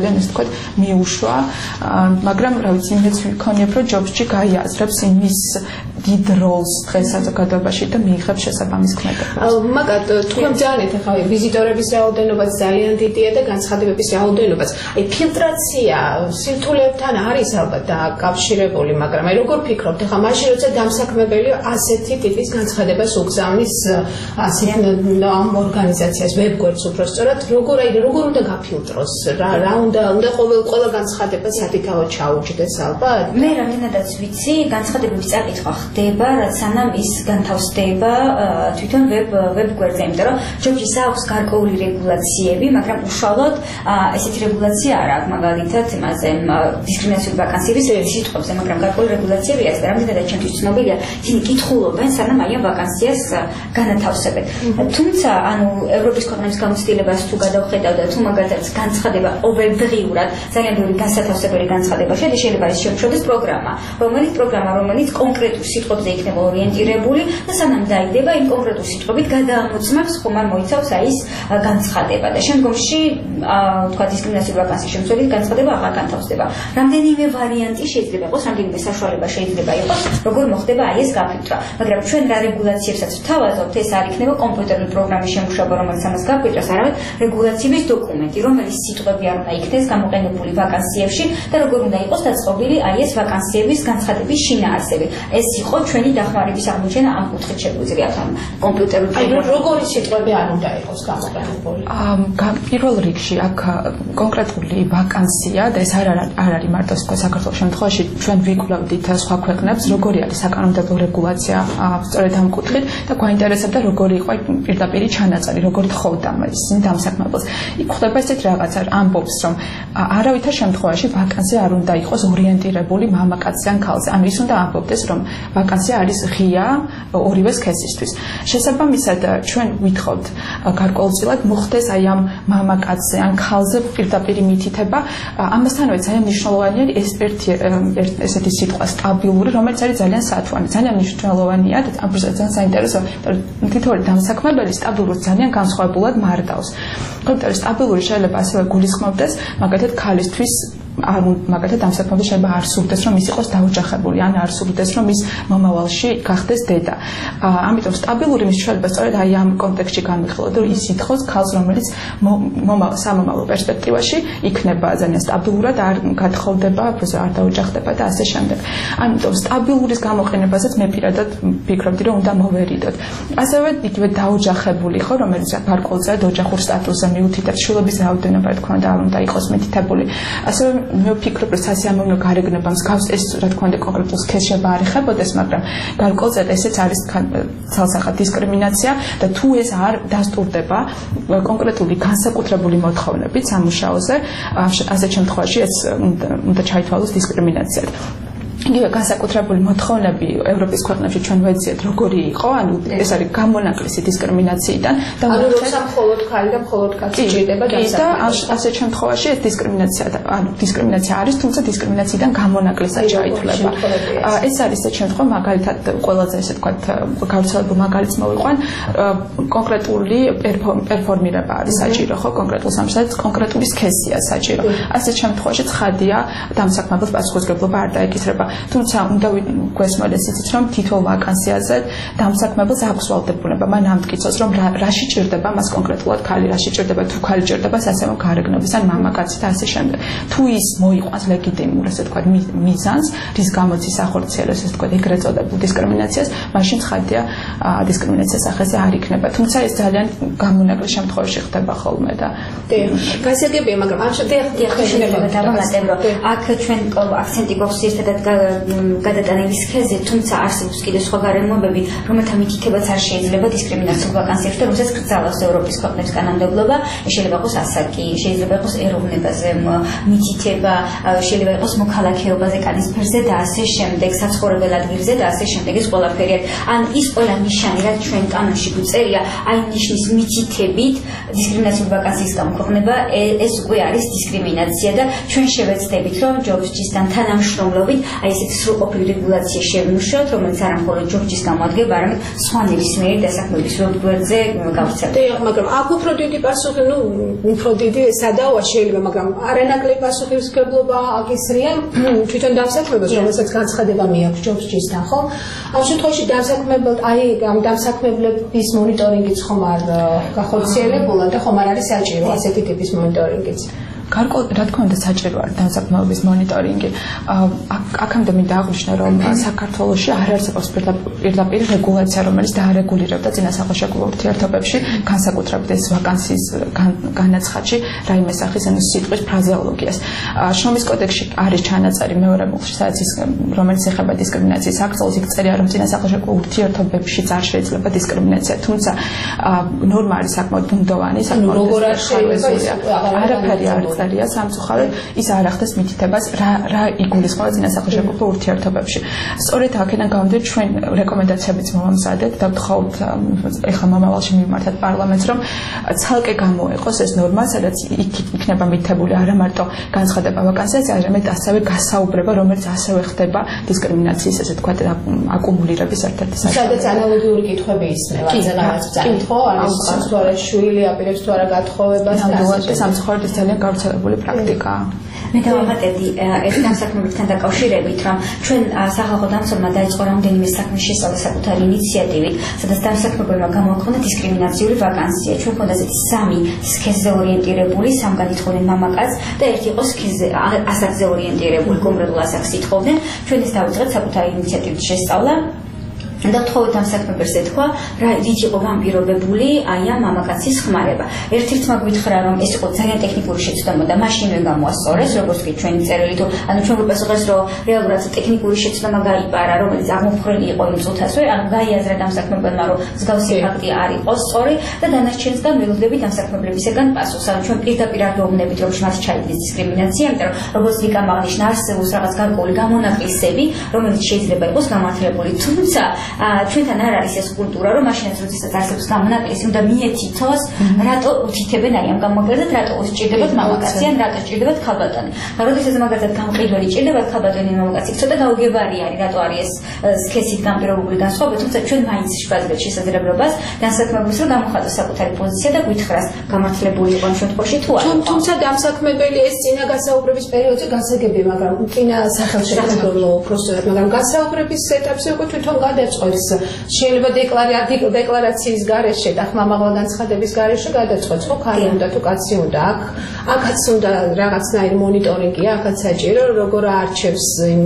Speaker 8: მიუშვა, მაგრამ რა ვიცი, მეც ვიქონიებ, რომ ჯობსში გაიაზრებს იმის დიდ როლს დღეს საზოგადოებაში და მიიღებს შესაბამის ქმედება.
Speaker 5: მაგათ თქვენ ძალიან ახლა ვიზიტორების რაოდენობაც ძალიან დიდია და განცხადებების რაოდენობაც. აი ფილტრაცია სირთულეებთან არის ალბათ დაკავშირებული, მაგრამ აი როგორ ფიქრობთ, ახლა მაშინ როცა დამსაქმებელი ასეთი ტიპის განცხადებას უგზავნის ასეთ ამ ორგანიზაციას, ვებგვერდს უბრალოდ, როგორ აი როგორ უნდა გაფილტროს, რა რა უნდა უნდა ყოველ ყველა განცხადება სადიკავად ჩაუჯდეს ალბათ?
Speaker 7: მე რამდენადაც ვიცი, განცხადებების წაკითხვა ხდება, რაც სანამ ის განთავსდება თვითონ ვებ ვებგვერდზე, იმიტომ რომ ჯობშიც აქვს გარკვეული რეგულაციები, მაგრამ უშუალოდ ესეთი რეგულაცია არ აქვს, მაგალითად, იმაზე დისკრიმინაციული ვაკანსიების სიტყვებზე, მაგრამ გარკვეული რეგულაციები აქვს და რამდენადაც ჩემთვის ცნობილია, ისინი კითხულობენ, სანამ აი ამ ვაკანსიას განათავსებენ. თუმცა, ანუ ევროპის ქვეყნების გამოცდილებას თუ გადავხედავ და თუ მაგალითად განცხადება ყოველდღიურად ძალიან ბევრი განსათავსებელი განცხადება შედის, შეიძლება ის შემოშოდეს პროგრამა, რომელიც პროგრამა, რომელიც კონკრეტულ სიტყვებზე იქნება ორიენტირებული და სანამ დაიდება იმ კონკრეტულ სიტყვებით გადაამოწმებს ხომ არ მოიცავს აი ეს განცხადება და შემდგომში თქვა დისკრიმინაციული ვაკანსიის შემცველის განცხადება აღარ განთავსდება. რამდენიმე ვარიანტი შეიძლება იყოს, რამდენიმე საშუალება შეიძლება იყოს, როგორ მოხდება აი ეს გაფილტრა, მაგრამ ჩვენ რა რეგულაციებსაც ვთავაზობთ, ეს არ იქნება კომპიუტერული პროგრამის შემუშავა, რომელიც ამას გაფილტრას, არამედ რეგულაციების დოკუმენტი, რომელიც სიტყვები არ უნდა იქნეს გამოყენებული ვაკანსიებში და როგორ უნდა იყოს დაწყობილი აი ეს ვაკანსიების განცხადების შინაარსები. ეს იყო ჩვენი დახმარების აღმოჩენა ამ კუთხით შეგვიძლია ამ კომპიუტერულ პროგრამაში.
Speaker 5: როგორი სიტყვები არ უნდა იყოს გამოყენებული?
Speaker 8: პირველ რიგში აქ კონკრეტული ვაკანსია და ეს არ არ არის მარტო საქართველოს შემთხვევაში, ჩვენ ვიკვლევდით სხვა ქვეყნებს, როგორი არის საკანონმდებლო რეგულაცია სწორედ ამ კუთხით და გვაინტერესებდა როგორი იყო პირდაპირ ჩანაწერი, როგორ თხოვდა ისინი დამსაქმებელს. იქ ხდება ესეთ რაღაცა, ამბობს, რომ არავითარ შემთხვევაში ვაკანსია არ უნდა იყოს ორიენტირებული მამაკაცზე ან ქალზე. ანუ ის უნდა ამბობდეს, რომ ვაკანსია არის ღია ორივე სქესისთვის. შესაბამისად, ჩვენ ვითხოვთ გარკვეულწილად მოხდეს აი ამ მამაკაცზე ან ქალზე პირდაპირ მითითება. ამასთანავე ძალიან მნიშვნელოვანია ეს ერთი ესეთი სიტყვა სტაბილური, რომელიც არის ძალიან სათვალე. ძალიან მნიშვნელოვანია და ამ პროცესს ძალიან საინტერესოა, რომ თითოეული დამსაქმებელი სტაბილურს ძალიან განსხვავებულად მარტავს. თუმცა სტაბილური შეიძლება ასევე გულისხმობდეს, მაგალითად, ქალისთვის არ მაგალითად დამსაქმებელი შეიძლება არ სურდეს, რომ ის იყოს დაოჯახებული, ან არ სურდეს, რომ ის მომავალში გახდეს დედა. ამიტომ სტაბილური მნიშვნელობა სწორედ აი ამ კონტექსტში განვიხილოთ, რომ ის ითხოვს ქალს, რომელიც სამომავლო პერსპექტივაში იქნება ძალიან სტაბილურად, არ გათხოვდება, არ დაოჯახდება და ასე შემდეგ. ამიტომ სტაბილურის გამოყენებაზეც მე პირადად ვფიქრობდი, რომ უნდა მოვერიდოთ. ასევე იგივე დაოჯახებული ხო, რომელიც გარკვეულწილად ოჯახურ სტატუსზე მიუთითებს, შვილების რაოდენობა თქმა უნდა არ უნდა იყოს მითითებული. ასევე მე ვფიქრობ, რომ სასიამოვნო გარეგნობა მსგავს ეს რა თქმა უნდა კონკრეტულ სქესში არ იხებოდეს, მაგრამ გარკვეულწილად ესეც არის ცალსახად დისკრიმინაცია და თუ ეს არ დასტურდება კონკრეტული განსაკუთრებული მოთხოვნებით სამუშაოზე, ასეთ შემთხვევაში ეს უნდა ჩაითვალოს დისკრიმინაციად. იგივე განსაკუთრებული მოთხოვნები ევროპის ქვეყნებში ჩვენ ვეძიეთ როგორი იყო, ანუ ეს არის გამონაკლისი დისკრიმინაციიდან და
Speaker 5: ანუ როცა მხოლოდ ქალი და მხოლოდ კაცი ჭირდება
Speaker 8: დასაქმებელს. და ასეთ შემთხვევაში ეს დისკრიმინაცია, ანუ დისკრიმინაცია არის, თუმცა დისკრიმინაციიდან გამონაკლისად ჩაითვლება. ეს არის ეს შემთხვევა, მაგალითად, ყველაზე ესე ვთქვათ, გავრცელებულ მაგალითს მოვიყვან, კონკრეტული პერფორმირება არის საჭირო, ხო, კონკრეტულ სამშობლოში კონკრეტული სქესია საჭირო. ასეთ შემთხვევაში ცხადია დამსაქმებელს პასუხისმგებლობა არ დაეკისრება. თუმცა უნდა გვესმოდეს ისიც, რომ თითოეულ ვაკანსიაზე დამსაქმებელს აქვს ვალდებულება, მან ამტკიცოს, რომ რაში ჭირდება მას კონკრეტულად ქალი, რაში ჭირდება თუ ქალი ჭირდება სასამართლო გარეგნობის ან მამაკაცი და ასე შემდეგ. თუ ის მოიყვანს ლეგიტიმურ, ასე ვთქვათ, მიზანს, რის გამოც ის ახორციელებს, ასე ვთქვათ, ეგრეთ წოდებულ დისკრიმინაციას, მაშინ ცხადია დისკრიმინაციას სახეზე არ იქნება. თუმცა ეს ძალიან გამონაკლისს შემთხვევაში ხდება ხოლმე და
Speaker 5: გასაგებია, მაგრამ ამ შემთხვევაში
Speaker 7: შეიძლება დავამატებ, რომ აქ ჩვენ აქცენტი გვაქვს ერთადად გადატანილი სქესზე, თუმცა არსებობს კიდევ სხვა გარემოებები, რომელთა მითითებაც არ შეიძლება დისკრიმინაციულ ვაკანსიებში და რომელსაც კრძალავს ევროპის ქვეყნების კანონმდებლობა. შეიძლება იყოს ასაკი, შეიძლება იყოს ეროვნებაზე მითითება, შეიძლება იყოს მოქალაქეობაზე, კანის ფერზე და ასე შემდეგ, საცხოვრებელ ადგილზე და ასე შემდეგ. ეს ყველაფერი არის. ან ის ყველა ნიშანი, რაც ჩვენ კანონში გვწერია, აი ნიშნის მითითებით დისკრიმინაციულ ვაკანსიის გამოქვეყნება, ეს უკვე არის დისკრიმინაცია და ჩვენ შევეცდებით, რომ ჯობსჯისთან თანამშრომლობით აი ესეთი სრულყოფილი რეგულაცია შევიმუშავოთ, რომელიც არა მხოლოდ ჯორჯის გამოადგება, არამედ სხვა ნებისმიერი დასაქმების გვერდზე გავცემთ.
Speaker 5: მაგრამ აქ უფრო დიდი პასუხი, ну, უფრო დიდი სადაოა შეიძლება, მაგრამ არანაკლები პასუხისმგებლობა აკისრია თვითონ დამსაქმებელს, რომელსაც განცხადება მიაქვს ჯორჯისთან, ხო? ამ შემთხვევაში დამსაქმებელ, აი ამ დამსაქმებლების მონიტორინგიც ხომ არ გახორციელებულა და ხომ არ არის საჭირო ასეთი ტიპის მონიტორინგიც.
Speaker 8: გარკვეულ რა თქმა უნდა საჭირო არის დამსაქმებების მონიტორინგი. აქამდე მინდა აღვნიშნო, რომ საქართველოში არ არსებობს პირდაპირ რეგულაცია, რომელიც დაარეგულირებდა წინასახელშეკრულო ურთიერთობებში, განსაკუთრებით ეს ვაკანსიის განაცხადში რაიმე სახის ანუ სიტყვის ფრაზეოლოგიას. შრომის კოდექსში არის ჩანაწერი მეორე მუხლში, სადაც ის რომელიც ეხება დისკრიმინაციის აკრძალვას, იქ წერია, რომ წინასახელშეკრულო ურთიერთობებშიც არ შეიძლება დისკრიმინაცია, თუმცა ნორმა არის საკმაოდ ბუნდოვანი, საკმაოდ
Speaker 5: როგორ არ შეიძლება
Speaker 8: არაფერი არ წერია სამწუხაროდ ის არ ახდენს მითითებას რა რა იგულისხმება წინასახელშეკრულო ურთიერთობებში. სწორედ აქედან გამომდინარე ჩვენ რეკომენდაციებიც მოვამზადეთ და ვთხოვთ ეხლა მომავალში მივმართათ პარლამენტს, რომ ცალკე გამოეყოს ეს ნორმა, სადაც იქნება მითითებული არა მარტო განცხადება ვაკანსიაზე, არამედ ასევე გასაუბრება, რომელიც ასევე ხდება დისკრიმინაციის, ესე თქვა, აკუმულირების ერთ-ერთი
Speaker 5: საჭირო. სადაც ანალოგიური კითხვები ისმევა, ზოგადად წამით ხო, არის ხავს თუ არა შვილი, აპირებს თუ არა გათხოვებას და
Speaker 8: ასე. სამწუხაროდ ეს ძალიან გავრცელებული პრაქტიკაა.
Speaker 7: მე დავამატებდი ერთ დამსაქმებებთან დაკავშირებით, რომ ჩვენ სახალხო დამცველმა დაიწყო რამდენიმე საქმის შესწავლა საკუთარი ინიციატივით, სადაც დამსაქმებელმა გამოაქვეყნა დისკრიმინაციული ვაკანსია. ჩვენ გვქონდა ესეთი სამი სქესზე ორიენტირებული, სამგანი თხოვდნენ მამაკაც და ერთი იყო სქესზე ასაკზე ორიენტირებული, კონკრეტულ ასაკს ითხოვდნენ. ჩვენ ეს დავიწყეთ საკუთარი ინიციატივით შესწავლა. და ვთხოვეთ დამსაქმებელს ეთქვა, რა ვით იყო განპირობებული აი ამ მამაკაცის ხმარება. ერთ-ერთმა გვითხრა, რომ ეს იყო ძალიან ტექნიკური შეცდომა და მაშინვე გამოასწორეს, როგორც კი ჩვენი წერილი თუ ანუ ჩვენ გვიპასუხეს, რომ რეალურად ტექნიკური შეცდომა გაიპარა, რომელიც აღმოფხრილი იყო იმ წუთასვე, ანუ გაიაზრა დამსაქმებელმა, რომ მსგავსი ფაქტი არ იყო სწორი და დანარჩენსგან ველოდები დამსაქმებლებისგან პასუხს. ანუ ჩვენ პირდაპირ არ გვეუბნებით, რომ მათ ჩაიდეს დისკრიმინაცია, იმიტომ რომ როგორც ვიკამ აღნიშნა, არსებობს რაღაც გარკვეული გამონაკლისები, რომელიც შეიძლება იყოს გამართლებული, თუმცა ჩვენთან არ არის ეს კულტურა, რომ მაშინაც როდესაც არსებობს გამონაკლისი, უნდა მიეთითოს, რატო უთითებენ აი ამ გამოგერდად, რატო უსჭირდებათ მამაკაცი, ან რატო სჭირდებათ ქალბატონი. და როდესაც მაგალითად გამყიდველი სჭირდებათ ქალბატონი მამაკაცი, ცოტა გაუგებარი არის, რატო არის ეს სქესით განპირობებული განსხვავება, თუმცა ჩვენ მაინც შევაძლევთ შესაძლებლობას დამსაქმებელს, რომ გამოხატოს საკუთარი პოზიცია და გითხრას, გამართლებული იყო ამ შემთხვევაში თუ არა.
Speaker 5: თუმცა დამსაქმებელი ეს წინა გასაუბრების პერიოდზე გასაგებია, მაგრამ წინა სახელმწიფო უბრალოდ, მაგრამ გასაუბრების ეტაპზე უკვე თვითონ გადაწყო. შეიძლება დეკლარაციის გარეშე და ხმამაღლა განცხადების გარეშე გადაწყვეტს, ხო, ქალი უნდა თუ კაცი უნდა. აქ აქაც უნდა რაღაცნაირი მონიტორინგია, აქაც საჭირო, როგორ არჩევს იმ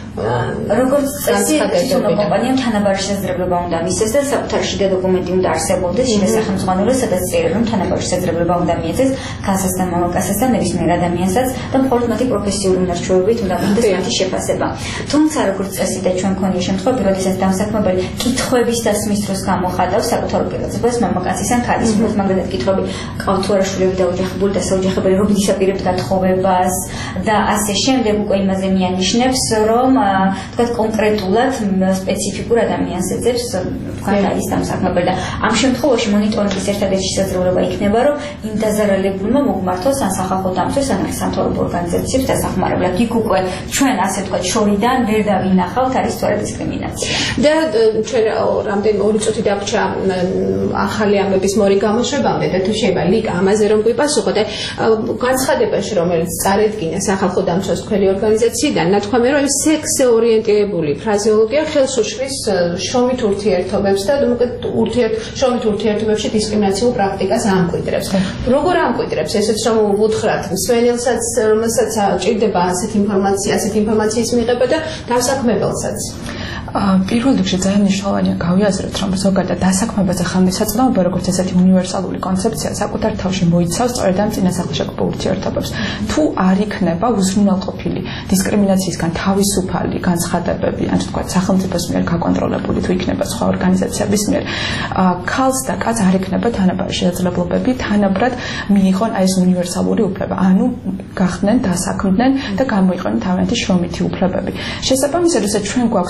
Speaker 7: როგორც წესი კომპანიამ თანაბარი შესაძლებლობა უნდა მისცეს და საკუთარი შიდა დოკუმენტი უნდა არსებობდეს შიდა სახელმწიფო, სადაც წერია, რომ თანაბარი შესაძლებლობა უნდა მიეცეს ქალსაც და მამაკაცსაც და ნებისმიერ ადამიანსაც და მხოლოდ მათი პროფესიული უნარჩვევებით უნდა მოხდეს მათი შეფასება. თუმცა როგორც წესი და ჩვენ მქონია შემთხვევები, როდესაც დამსაქმებელი კითხვების დასმის დროს გამოხატავს საკუთარ პიროვნებას მამაკაცის ან ქალის, როგორც მაგალითად კითხვები, ყავთ თუ არა შვილები და ოჯახებული და საოჯახებელი, რომ ისაპირებთ გათხოვებას და ასე შემდეგ, უკვე იმაზე მიანიშნებს, რომ თქვა კონკრეტულად სპეციფიკურ ადამიანს ეძებს თქვა ის დამსაქმებელი და ამ შემთხვევაში მონიტორინგის ერთადერთი შესაძლებლობა იქნება, რომ იმ დაზარალებულმა მოგმართოს ან სახალხო დამცველს ან სამთავრობო ორგანიზაციებს დასახმარებლად. იქ უკვე ჩვენ ასე თქვა შორიდან ვერ დავინახავთ არის სწორედ დისკრიმინაცია.
Speaker 5: და ჩვენ რამდენი ორი წუთი დაგვრჩა ახალი ამბების მორი გამოშვებამდე და თუ შეიძლება ლიკა ამაზე რომ გვიპასუხოთ, განცხადებაში რომელიც წარედგინა სახალხო დამცველს თქვენი ორგანიზაციიდან, ნათქვამია, რომ სექსზე ორიენტირებული ფრაზეოლოგია ხელს უშლის შრომით ურთიერთობებს და ურთიერთ შრომით ურთიერთობებში დისკრიმინაციულ პრაქტიკას ამკვიდრებს. როგორ ამკვიდრებს? ესეც რომ ვუთხრათ მსმენელსაც, რომელსაც ჭირდება ასეთ ინფორმაცია, ასეთ ინფორმაციის მიღება და დამსაქმებელსაც.
Speaker 8: პირველ რიგში ძალიან მნიშვნელოვანია გავიაზროთ, რომ ზოგადად დასაქმებაზე ხელმისაწვდომობა, როგორც ესეთი უნივერსალური კონცეფცია, საკუთარ თავში მოიცავს სწორედ ამ წინასახელშეკრულო ურთიერთობებს. თუ არ იქნება უზრუნველყოფილი დისკრიმინაციისგან თავისუფალი განცხადებები, ან თქვა სახელმწიფოს მიერ გაკონტროლებული, თუ იქნება სხვა ორგანიზაციების მიერ, ქალს და კაცს არ იქნება თანაბარი შესაძლებლობები თანაბრად მიიღონ აი ეს უნივერსალური უფლება, ანუ გახდნენ დასაქმდნენ და გამოიყენონ თავიანთი შრომითი უფლებები. შესაბამისად, როცა ჩვენ გვაქვს ესეთი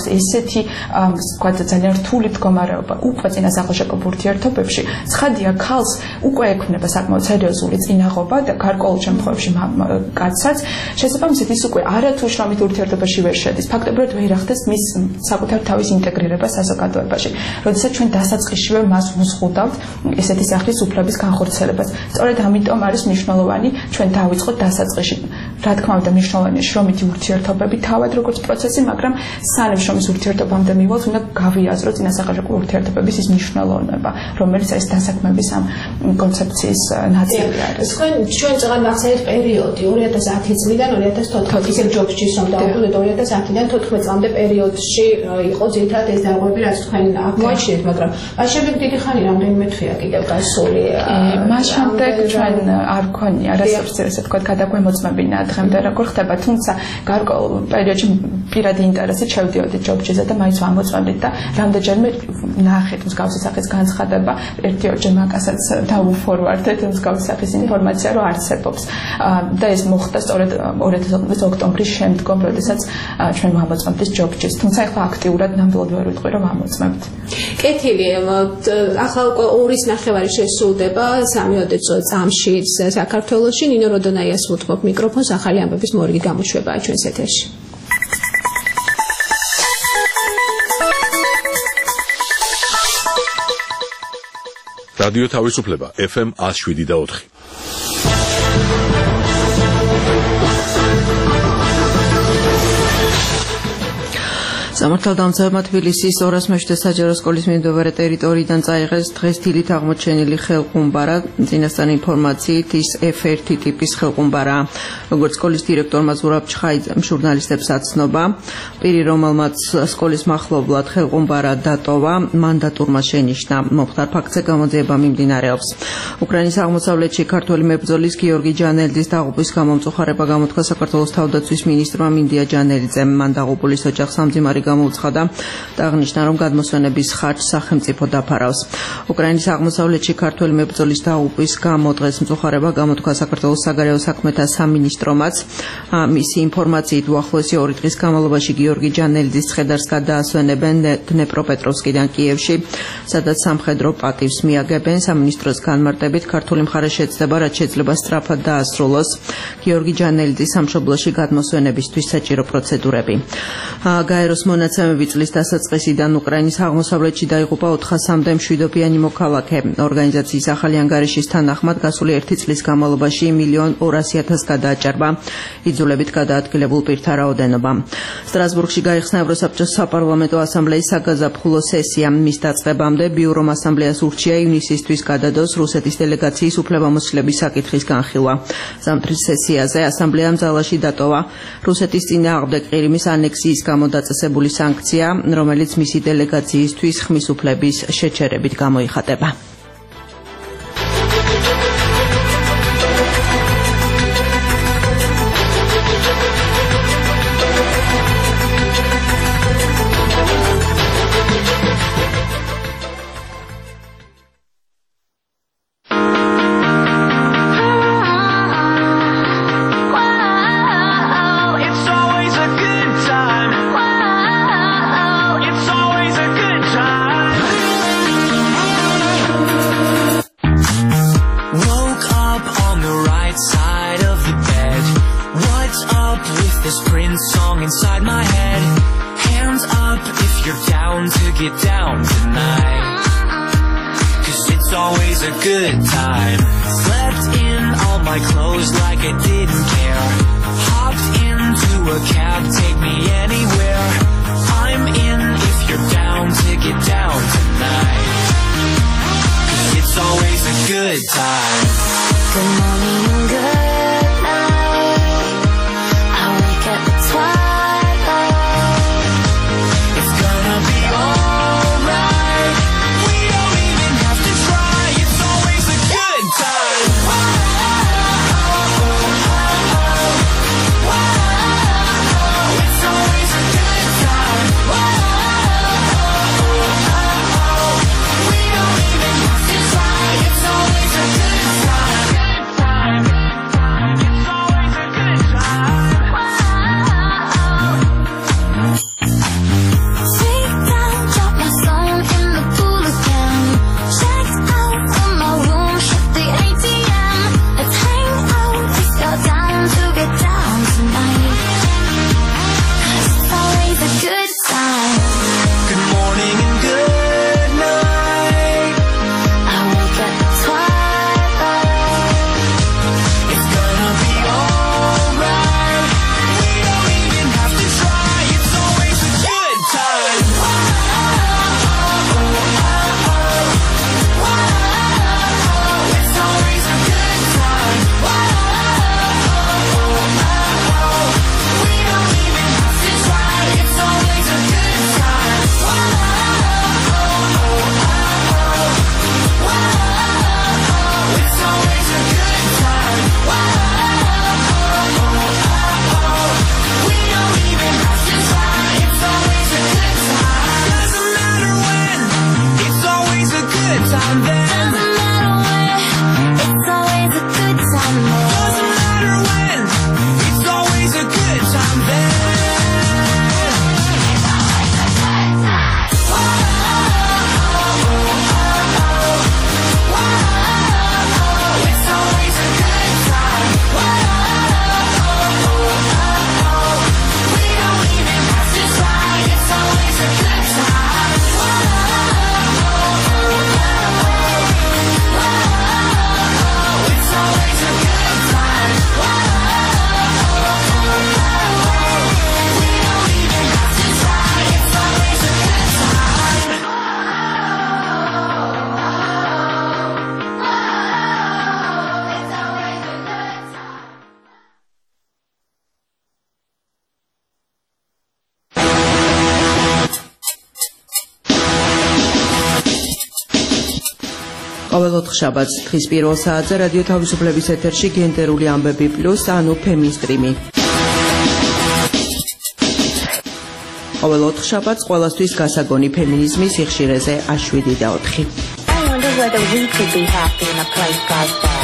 Speaker 8: ისეთი ვთქვათ ძალიან რთული მდგომარეობა უკვე წინასახელშეკრებულ ურთიერთობებში ცხადია ქალს უკვე ექმნება საკმაოდ სერიოზული წინაღობა და გარკვეულ შემთხვევებში კაცსაც შესაბამისად ის უკვე არათუ შრომით ურთიერთობაში ვერ შედის ფაქტობრივად ვერ ახდენს მის საკუთარ თავის ინტეგრირებას საზოგადოებაში როდესაც ჩვენ დასაწყისშივე მას ვუზღუდავთ ესეთი სახის უფლების განხორციელებას სწორედ ამიტომ არის მნიშვნელოვანი ჩვენ დავიწყოთ დასაწყისში რა თქმა უნდა მნიშვნელოვანია შრომითი ურთიერთობები თავად როგორც პროცესი მაგრამ სანამ შრომის ურთიერთობამდე მივალთ უნდა გავიაზროთ წინასახელშეკრებულ ურთიერთობების ის მნიშვნელოვნება რომელიც ეს დასაქმების ამ კონცეფციის ნაწილი არის
Speaker 5: თქვენ ჩვენ წეგან მახსენეთ პერიოდი ორი ათას ათი წლიდან ორი ათას თოთხმეტ ისე ჯობსჯის რომ დავუკვირდეთ ორი ათას ათიდან თოთხმეტ წლამდე პერიოდში იყო ძირითადად ეს დარღვევები რაც თქვენ აღმოაჩინეთ მაგრამ მას შემდეგ დიდი ხანი რამდენიმე თვეა კიდევ გასული
Speaker 8: მას შემდეგ ჩვენ არ გქონია რესურსი ესე ვთქვათ გადაგვემოწმებინა დღემდე როგორ ხდება თუმცა გარკვეულ პერიოდში პირადი ინტერესით შევდიოდი ჯობსჯიზე და მაინც ვამოწმებდით და რამდენჯერმე ნახეთ მსგავსი სახის განცხადება ერთი ორჯერ მაგასაც დავუფორვარდეთ მსგავსი სახის ინფორმაცია რომ არსებობს და ეს მოხდა სწორედ ორი ათას ათი ოქტომბრის შემდგომ როდესაც ჩვენ ვამოწმებდით ჯობსჯის თუმცა ახლა აქტიურად ნამდვილად ვერ ვიტყვი რომ ვამოწმებთ
Speaker 5: კეთილი ახლა უკვე ორის ნახევარი შესრულდება სამიოდე წამში საქართველოში ნინო როდონაიას ვუთმობ მიკროფონს ახალი ამბების მორიგი გამოშვებაა ჩვენს ეთერში
Speaker 1: რადიო თავისუფლება ეფ ემ one oh seven და ოთხი
Speaker 2: სამართალდამცავებმა თბილისის ორას მეშვიდე საჯარო სკოლის მიმდებარე ტერიტორიიდან წაიღეს დღეს დილით აღმოჩენილი ხელყუმბარა. წინასწარ ინფორმაციით ის ეფ one ტიპის ხელყუმბარაა. როგორც სკოლის დირექტორმა ზურაბ ჩხაიძემ ჟურნალისტებს აცნობა, პირი რომელმაც სკოლის მახლობლად ხელყუმბარა დატოვა, მანდატურმა შენიშნა. მომხდარ ფაქტზე გამოძიება მიმდინარეობს. უკრაინის აღმოსავლეთში ქართველი მებრძოლის გიორგი ჯანელიძის დაღუპვის გამომწუხარება გამოთქვა საქართველოს თავდაცვის მინისტრმა მინდია ჯანელიძემ. მან დაღუპულის ოჯახს სამძიმარი გამოუცხადა და აღნიშნა, რომ გადმოსვენების ხარჯს სახელმწიფო დაფარავს. უკრაინის აღმოსავლეთში ქართველი მებრძოლის დაღუპვის გამო დღეს მწუხარება გამოთქვა საქართველოს საგარეო საქმეთა სამინისტრომაც. მისი ინფორმაციით უახლოესი ორი დღის განმავლობაში გიორგი ჯანელიძის ცხედარს გადაასვენებენ დნეპროპეტროვსკიდან კიევში, სადაც სამხედრო პატივს მიაგებენ. სამინისტროს განმარტებით ქართული მხარე შეცდება, რაც შეიძლება სწრაფად დაასრულოს გიორგი ჯანელიძის სამშობლოში გადმოსვენებისთვის საჭირო პროცედურები. გაეროს მონაცემები წლის დასაწყისიდან უკრაინის აღმოსავლეთში დაიღუპა ოთხასამდე მშვიდობიანი მოქალაქე. ორგანიზაციის ახალი ანგარიშის თანახმად გასული ერთი წლის განმავლობაში მილიონ ორასი ათას გადააჭარბა იძულებით გადაადგილებულ პირთა რაოდენობა. სტრასბურგში გაიხსნა ევროსაბჭოს საპარლამენტო ასამბლეის საგაზაფხულო სესია. მის დაწყებამდე ბიურომ ასამბლეას ურჩია ივნისისთვის გადადოს რუსეთის დელეგაციის უფლებამოსილების საკითხის განხილვა. ზამთრის სესიაზე ასამბლეამ ძალაში დატოვა რუსეთის წინააღმდეგ ყირიმის ანექსიის გამო დაწესებული სანქცია, რომელიც მისი დელეგაციისთვის ხმის უფლების შეჩერებით გამოიხატება.
Speaker 6: Time.
Speaker 2: ყოველ ოთხშაბათს დღის პირველ საათზე რადიო თავისუფლების ეთერში გენდერული ამბები პლუს, ანუ ფემინსტრიმი. ყოველ ოთხშაბათს ყველასთვის გასაგონი ფემინიზმის სიხშირეზე აშვიდი და ოთხი.
Speaker 9: I wonder whether we could be happy in a place like that.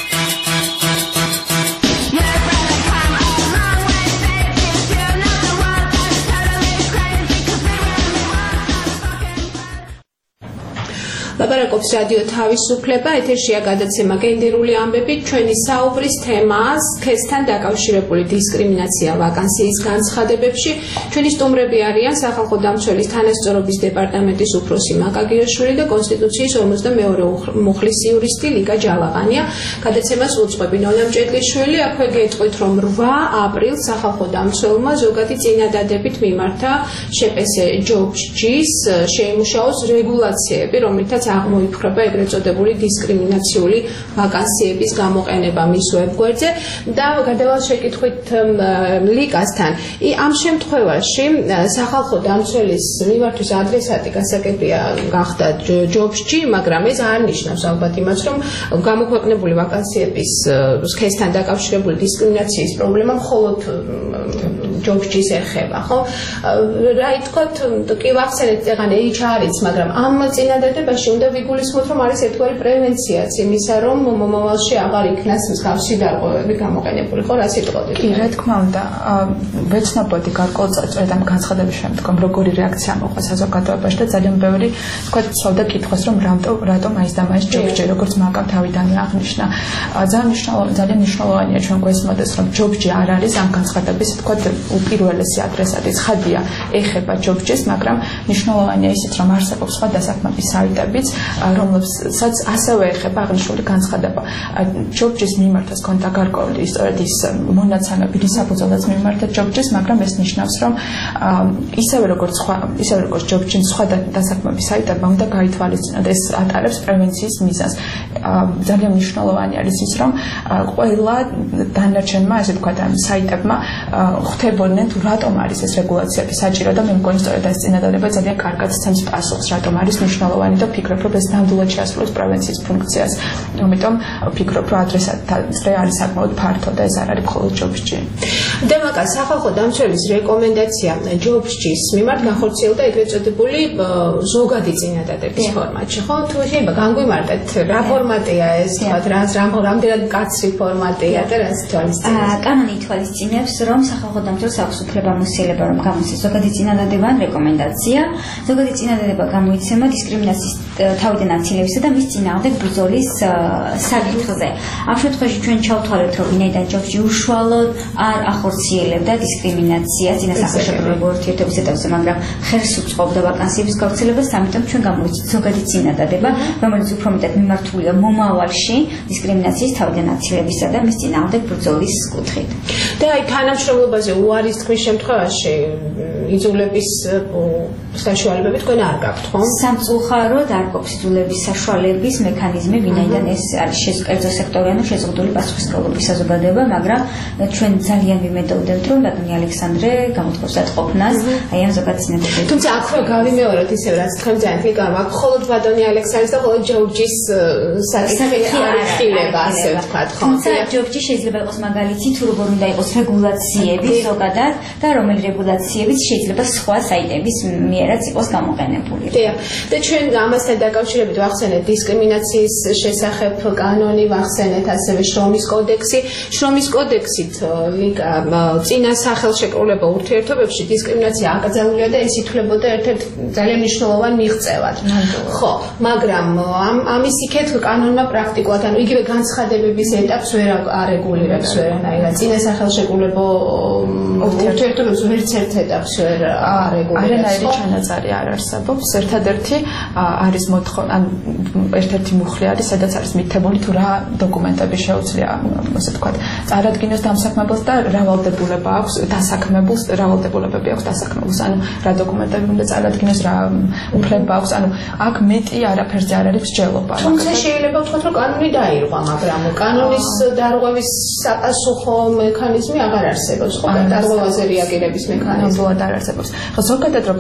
Speaker 5: ლაპარაკობს რადიო თავისუფლება, ეთერშია გადაცემა გენდერული ამბები, ჩვენი საუბრის თემაა სქესთან დაკავშირებული დისკრიმინაცია ვაკანსიის განცხადებებში. ჩვენი სტუმრები არიან სახალხო დამცველის თანასწორობის დეპარტამენტის უფროსი მაკაგიაშვილი და კონსტიტუციის ორმოცდამეორე მუხლის იურისტი ლიკა ჯალაღანია. გადაცემას უძღვები ნონა მჭედლიშვილი. აქვე გეტყვით, რომ რვა აპრილს სახალხო დამცველმა ზოგადი წინადადებით მიმართა შპს ჯობჯის შეიმუშაოს რეგულაციები, რომლითაც აღმოიფხვრება ეგრეთ წოდებული დისკრიმინაციული ვაკანსიების გამოყენება მის ვებგვერდზე და გადავალ შეკითხვით ლიკასთან. ამ შემთხვევაში სახალხო დამცველის მიმართვის ადრესატი გასაგებია გახდა ჯობჯი, მაგრამ ეს არ ნიშნავს ალბათ იმას, რომ გამოქვეყნებული ვაკანსიების სქესთან დაკავშირებული დისკრიმინაციის პრობლემა მხოლოდ ჯობჯის ეხება, ხო? რა ითქვათ, კი ვახსენეთ წეღან ეიჩ არ-იც, მაგრამ ამ წინადადებაში უნდა ვიგულისხმოთ, რომ არის ერთგვარი პრევენციაც იმისა, რომ მომავალში აღარ იქნას მსგავსი დარღვევები გამოყენებული, ხო, რა სიტყვებით?
Speaker 8: კი, რა თქმა უნდა, ვეცნობოდი გარკვეულწილად ამ განცხადების შემდგომ როგორი რეაქცია მოყვა საზოგადოებაში და ძალიან ბევრი თქვა ცალდა კითხვას, რომ რატომ აის და მაის ჯობჯი, როგორც მაკამ თავიდანვე აღნიშნა. ძალიან მნიშვნელოვანია ჩვენ გვესმოდეს, რომ ჯობჯი არ არის ამ განცხადების თქვა უპირველესი ადრესატი. ცხადია, ეხება ჯობჯის, მაგრამ მნიშვნელოვანია ისიც, რომ არსებობს სხვა დასაქმების საიტებიც, რომლებსაც ასევე ეხება აღნიშნული განცხადება. ჯობჯის მიმართაც ქონდა გარკვეული ისტორიად ის მონაცემები საფუძველად მიმართა ჯობჯის, მაგრამ ეს ნიშნავს, რომ ისევე როგორც სხვა, ისევე როგორც ჯობჯის სხვა დასაქმების საიტებმა უნდა გაითვალისწინოთ, ეს ატარებს პრევენციის მიზანს. ძალიან მნიშვნელოვანი არის ის, რომ ყველა დანარჩენმა, ესე ვთქვათ, საიტებმა ხვდებოდნენ თუ რატომ არის ეს რეგულაციები საჭირო და მე მგონი სწორედ ეს წინადადება ძალიან კარგად ცემს პასუხს, რატომ არის მნიშვნელოვანი და ვფიქრობ, რომ ეს ნამდვილად შეასრულებს პრევენციის ფუნქციას. ამიტომ ვფიქრობ, რომ ადრესატი არის საკმაოდ ფართო და ეს არ არის მხოლოდ ჯობჯი.
Speaker 5: დემაკა სახალხო დამცველის რეკომენდაცია ჯობჯის მიმართ განხორციელდა ეგრეთ წოდებული ზოგადი წინადადების ფორმატში, ხო? თუ შეიძლება განგვიმარტეთ, რა ფორმატია ეს, თქვათ, რა რამდენად მკაცრი ფორმატია და რა თვალისწინებს?
Speaker 7: კანონი ითვალისწინებს, რომ სახალხო დამცველს აქვს უფლება მოსიელება, რომ გამოიცეს ზოგადი წინადადება ან რეკომენდაცია. ზოგადი წინადადება გამოიცემა დისკრიმინაციის თავიდან აცილებისა და მის წინააღმდეგ ბრძოლის საკითხზე. ამ შემთხვევაში ჩვენ ჩავთვალეთ, რომ ვინაიდან ჯობჯი უშუალოდ არ ახორციელებდა დისკრიმინაციას წინასახელშეკრულებულ ურთიერთობის ეტაპზე, მაგრამ ხერხს უწყობდა ვაკანსიების გავრცელებას, ამიტომ ჩვენ გამოვიცეთ ზოგადი წინადადება, რომელიც უფრო მეტად მიმართულია მომავალში დისკრიმინაციის თავიდან აცილებისა და მის წინააღმდეგ ბრძოლის კუთხით.
Speaker 5: და აი თანამშრომლობაზე უარის თქმის შემთხვევაში იძულების საშუალებები თქვენ არ გაქვთ, ხო?
Speaker 7: სამწუხაროდ არ გვაქვს იძულების საშუალების მექანიზმი, ვინაიდან ეს არის კერძო სექტორიანი შეზღუდული პასუხისმგებლობის საზოგადოება, მაგრამ ჩვენ ძალიან ვიმედოვდებთ, რომ ბატონი ალექსანდრე გამოთქვამს ყოფნას აი ამ ზოგად წინადადებით.
Speaker 5: თუმცა აქვე გავიმეოროთ ისევ, რაც თქვენ ძალიან თლიკავ, აქ მხოლოდ ბატონი ალექსანდრის და მხოლოდ ჯობჯის საკითხი არ იხილება, ასე ვთქვათ, ხო?
Speaker 7: თუმცა ჯობჯი შეიძლება იყოს მაგალითი, თუ როგორ უნდა იყოს რეგულაციები ზოგადად და რომელი რეგულაციებიც შეიძლება სხვა საიტების მიერაც იყოს გამოყენებული.
Speaker 5: დიახ. და ჩვენ ამასთან დაკავშირებით ვახსენეთ დისკრიმინაციის შესახებ კანონი, ვახსენეთ ასევე შრომის კოდექსი. შრომის კოდექსით ლიკა წინა სახელშეკრულებულ ურთიერთობებში დისკრიმინაცია აკრძალულია და ეს ითვლებოდა ერთ-ერთ ძალიან მნიშვნელოვან მიღწევად. ხო, მაგრამ ამ ამის იქეთ კანონმა პრაქტიკულად, ანუ იგივე განცხადებების ეტაპს ვერ არეგულირებს ვერანაირად. წინა სახელშეკრულებულ ურთიერთობებს ვერც ერთ ეტაპს ვერ არეგულირებს.
Speaker 8: არანაირი ჩანაწერი არ არსებობს. ერთადერთი არის მოთხოვნა, ან ერთ-ერთი მუხლი არის, სადაც არის მითითებული თუ რა დოკუმენტები შეუძლია, ასე ვთქვათ, წარადგინოს დამსაქმებელს და რა ვალდებულება აქვს დასაქმებულს, რა ვალდებულებები აქვს დასაქმებულს, ანუ რა დოკუმენტები უნდა წარადგინოს, რა უფლება აქვს, ანუ აქ მეტი არაფერზე არ არის მსჯელობა.
Speaker 5: თუმცა შეიძლება ვთქვათ, რომ კანონი დაირღვა, მაგრამ კანონის დარღვევის საპასუხო მექანიზმი აღარ არსებობს, ხო? დარღვევაზე რეაგირების მექანიზმი
Speaker 8: არ არსებობს. ხო, ზოგადად რომ განვიხილოთ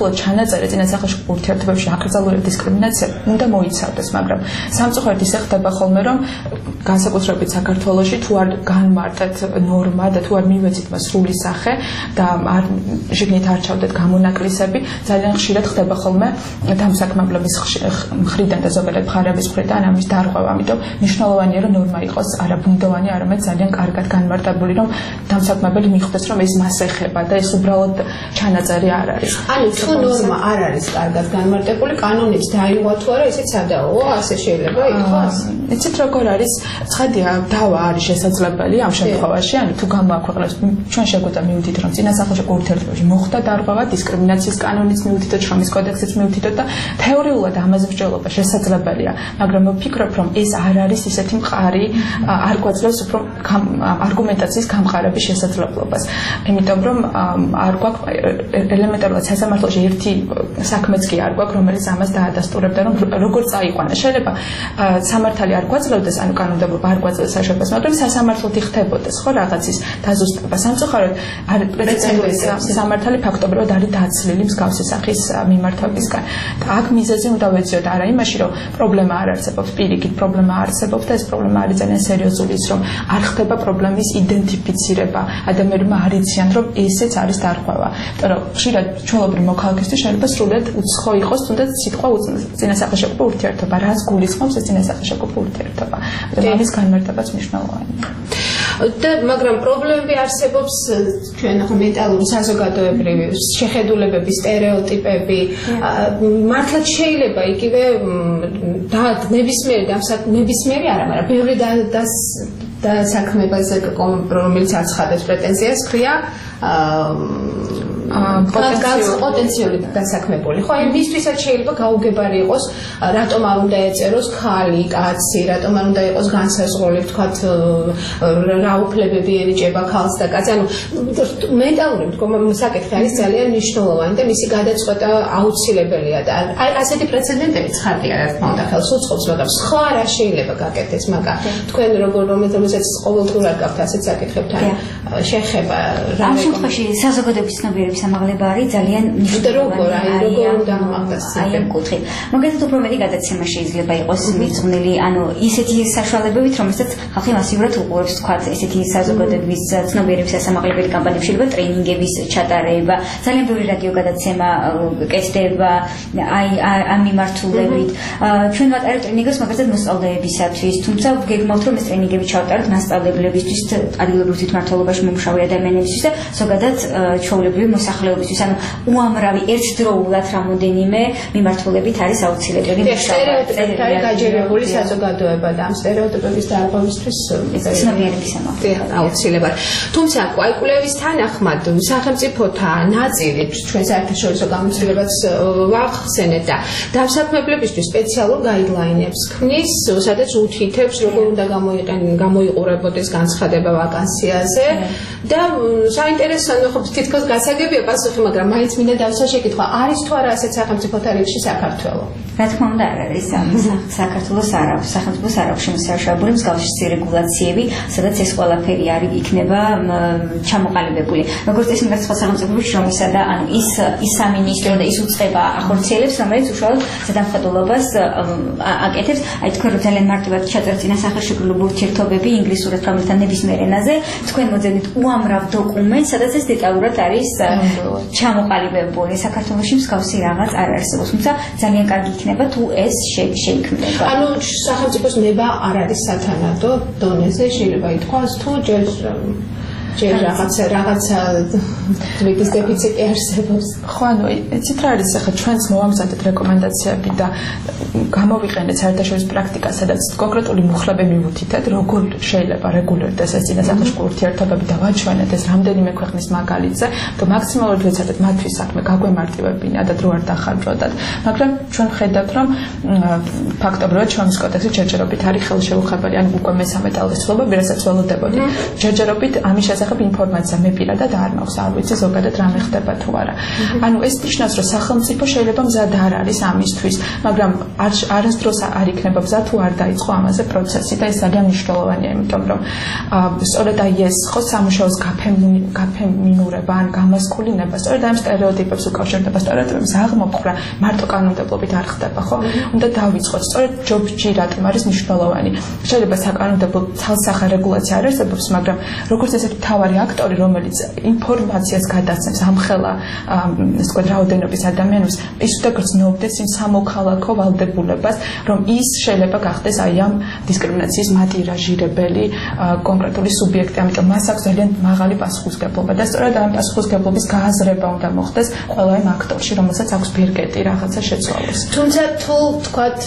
Speaker 8: სასიკვდილო ჩანაწერი წინასახელში ურთიერთობებში აკრძალული დისკრიმინაცია უნდა მოიცავდეს, მაგრამ სამწუხაროდ ისე ხდება ხოლმე, რომ განსაკუთრებით საქართველოში თუ არ განმარტეთ ნორმა და თუ არ მივეცით მას სრული სახე და არ შეგნით არ ჩავდეთ გამონაკლისები, ძალიან ხშირად ხდება ხოლმე დამსაქმებლების მხრიდან და ზოგადად მხარეების მხრიდან ამის დარღვევა, ამიტომ მნიშვნელოვანია რომ ნორმა იყოს არა ბუნდოვანი, არამედ ძალიან კარგად განმარტებული, რომ დამსაქმებელი მიხვდეს, რომ ეს მას ეხება და ეს უბრალოდ ჩანაწერი არ არის.
Speaker 5: ანუ თუ ნორმა არ არის კარგად განმარტებული, კანონიც დაიღვა თუ არა, ისიც სადაოა, ასე შეიძლება ითქვას.
Speaker 8: იცით როგორ არის, ცხადია, დავა არის შესაძლებელი ამ შემთხვევაში, ანუ თუ გამოაქვეყნებს, ჩვენ შეგვიძლია მივიდით, რომ წინასახელში ურთიერთობებში მოხდა დარღვევა, დისკრიმინაციის კანონიც მივიდით, შრომის კოდექსიც მივიდით და თეორიულად ამაზე მსჯელობა შესაძლებელია, მაგრამ ვფიქრობ, რომ ეს არ არის ისეთი მყარი, არ გვაძლევს უფრო არგუმენტაციის გამყარების შესაძლებლობას. იმიტომ რომ არ გვაქვს ელემენტარულად სასამართლოში ერთი საქმეც კი არ გვაქვს, რომელიც ამას დაადასტურებდა, რომ როგორ წაიყვანა. შეიძლება სამართალი არ გვაძლევდეს, ანუ კანონმდებლობა არ გვაძლევს საშუალებას, მაგრამ სასამართლოდ იხდებოდეს ხო რაღაცის დაზუსტება. სამწუხაროდ პრეცედენტული სამართალი ფაქტობრივად არის დაცლილი მსგავსი სახის მიმართვებისგან. და აქ მიზეზი უნდა ვეციოთ არა იმაში, რომ პრობლემა არ არსებობს, პირიქით პრობლემა არსებობს და ეს პრობლემა არის ძალიან სერიოზული, ის რომ არ ხდება პრობლემის იდენტიფიცირება. ადამიანებმა არ იციან, რომ ესეც არის დარღვევა. იმიტომ რომ ხშირად ჩვეულებრივ მოქალაქისთვის შეიძლება სრულად უცხო იყოს, თუნდაც სიტყვა წინასახელშეყრდო ურთიერთობა, რაც გულისხმობს ეს წინასახელშეყრდო ურთიერთობა. და ამის განმარტებაც მნიშვნელოვანია.
Speaker 5: და მაგრამ პრობლემები არსებობს ჩვენ ახლა მენტალური საზოგადოებრივი შეხედულებები, სტერეოტიპები, მართლაც შეიძლება იგივე და ნებისმიერი ნებისმიერი არა, მაგრამ ბევრი და საქმებაზე რომელიც არ ცხადებს პრეტენზიას ხრია პოტენციური დასაქმებული. ხო, აი მისთვისაც შეიძლება გაუგებარი იყოს, რატომ არ უნდა ეწეროს ხალი, კაცი, რატომ არ უნდა იყოს განსაზღვრული, თქვათ, რა უფლებები ენიჭება ხალხს და კაცს. ანუ მენტალური საკითხი არის ძალიან მნიშვნელოვანი და მისი გადაწყვეტა აუცილებელია და აი ასეთი პრეცედენტები ცხადია, რა თქმა უნდა, ხელს უწყობს, მაგრამ სხვა რა შეიძლება გაკეთდეს, მაგრამ თქვენ როგორ რომელსაც ყოველდღურად გაქვთ ასეთ საკითხებთან შეხება, რა
Speaker 7: ამ შემთხვევაში საზოგადოების ცნობიერების ამაღლება არის ძალიან მნიშვნელოვანი.
Speaker 5: აი როგორ უნდა მოახდეს
Speaker 7: აი ამ კუთხით. მაგალითად უფრო მეტი გადაცემა შეიძლება იყოს მიძღვნილი, ანუ ისეთი საშუალებებით, რომელსაც ხალხი მასიურად უყურებს, თქვათ, ესეთი საზოგადოების ცნობიერების ასამაღლებელი კამპანიები, შეიძლება ტრეინინგების ჩატარება, ძალიან ბევრი რადიო გადაცემა, კეთდება აი ამ მიმართულებით. ჩვენ ვატარებთ ტრეინინგებს მაგალითად მოსწავლეებისათვის, თუმცა გეგმავთ, რომ ეს ტრეინინგები ჩავატაროთ მასწავლებლებისთვის, ადგილობრივ თვითმმართველობაში მომუშავე ადამიანებისთვის და ზოგადად ჩვეულებრივი მოსახლეობისთვის, ანუ უამრავი ერთდროულად რამოდენიმე მიმართულებით არის აუცილებელი.
Speaker 5: სტერეოტიპებით არის გაჯერებული საზოგადოება და ამ სტერეოტიპების დარღვევისთვის
Speaker 7: ცნობიერების ამაღლება
Speaker 5: აუცილებელი. თუმცა აი კვლევის თანახმად სახელმწიფოთა ნაწილი ჩვენ საერთაშორისო გამოცდილებას ვახსენეთ და დამსაქმებლებისთვის სპეციალურ გაიდლაინებს ქმნის, სადაც უთითებს, როგორ უნდა გამოიყურებოდეს განცხადება ვაკანსიაზე და საინტერესო ხო თითქოს გასაგებია პასუხი, მაგრამ მაინც მინდა დავსვა შეკითხვა, არის თუ არა ასეთ სახელმწიფოთა რიგში საქართველო?
Speaker 7: რა თქმა უნდა არ არის, საქართველოს არ აქვს, სახელმწიფოს არ აქვს შემოსარშავებული მსგავსი რეგულაციები, სადაც ეს ყველაფერი არის იქნება ჩამოყალიბებული. როგორც წესი მაგ სხვა სახელმწიფოებში რომისა და ანუ ის ის სამინისტრო და ის უწყება ახორციელებს, რომელიც უშუალოდ ზედამხედველობას აკეთებს. აი თქვენ რომ ძალიან მარტივად ჩაწერთ წინასახელშეყრდო ურთიერთობები ინგლისურად რომელთან ნებისმიერ ენაზე, თქვენ მოძებნით უამრავ დოკუმენტს, სადაც ეს დეტალურად არის ჩამოყალიბებული. საქართველოში მსგავსი რაღაც არ არსებობს, თუმცა ძალიან კარგი იქნება თუ ეს შეიქმნება.
Speaker 5: ანუ სახელმწიფოს ნება არ არის სათანადო დონეზე, შეიძლება ითქვას, თუ ჯერ ჯერ რაღაცა რაღაცა ძვლის დეფიციტი არსებობს.
Speaker 8: ხო, ანუ იცით რა არის, ახლა ჩვენც მოვამზადეთ რეკომენდაციები და გამოვიყენეთ საერთაშორისო პრაქტიკა, სადაც კონკრეტული მუხლები მივუთითეთ, როგორ შეიძლება რეგულირდეს ეს წინასახელშეყრდო ურთიერთობები და ვაჩვენეთ ეს რამდენიმე ქვეყნის მაგალითზე, რომ მაქსიმალურად ვეცადეთ მათთვის საქმე გაგვემარტივებინა და დრო არ დახარჯვადათ. მაგრამ ჩვენ ხედავთ, რომ ფაქტობრივად შრომის კოდექსი ჯერჯერობით არის ხელშეუხებელი, ანუ უკვე მესამე ტალღის ცვლილება, ვირასაც ველოდებოდით. ჯერჯერობით ამის შესახებ შესახებ ინფორმაცია მე პირადად არ მაქვს, არ ვიცი ზოგადად რა მეხდება თუ არა. ანუ ეს ნიშნავს, რომ სახელმწიფო შეიძლება მზად არ არის ამისთვის, მაგრამ არასდროს არ იქნება მზად თუ არ დაიწყო ამაზე პროცესი და ეს ძალიან მნიშვნელოვანია, იმიტომ რომ სწორედ აი ეს ხო სამუშაოს გაფემინურება ან გამასკულინება სწორედ ამ სტერეოტიპებს უკავშირდება, სწორედ რომ ზაღმოყრა მარტო კანონმდებლობით არ ხდება, ხო? უნდა დავიწყოთ სწორედ ჯობში რატომ არის მნიშვნელოვანი. შეიძლება საკანონმდებლო ცალსახე რეგულაცია არ არსებობს, მაგრამ როგორც ესეთი მთავარი აქტორი, რომელიც ინფორმაციას გადასცემს ამხელა ეს თქვა რაოდენობის ადამიანებს, ის უნდა გრძნობდეს იმ სამოქალაქო ვალდებულებას, რომ ის შეიძლება გახდეს აი ამ დისკრიმინაციის მატირაჟირებელი კონკრეტული სუბიექტი, ამიტომ მას აქვს ძალიან მაღალი პასუხისმგებლობა და სწორედ ამ პასუხისმგებლობის გააზრება უნდა მოხდეს ყველა იმ აქტორში, რომელსაც აქვს ბირგეტი რაღაცა შეცვალოს.
Speaker 5: თუმცა თუ თქვათ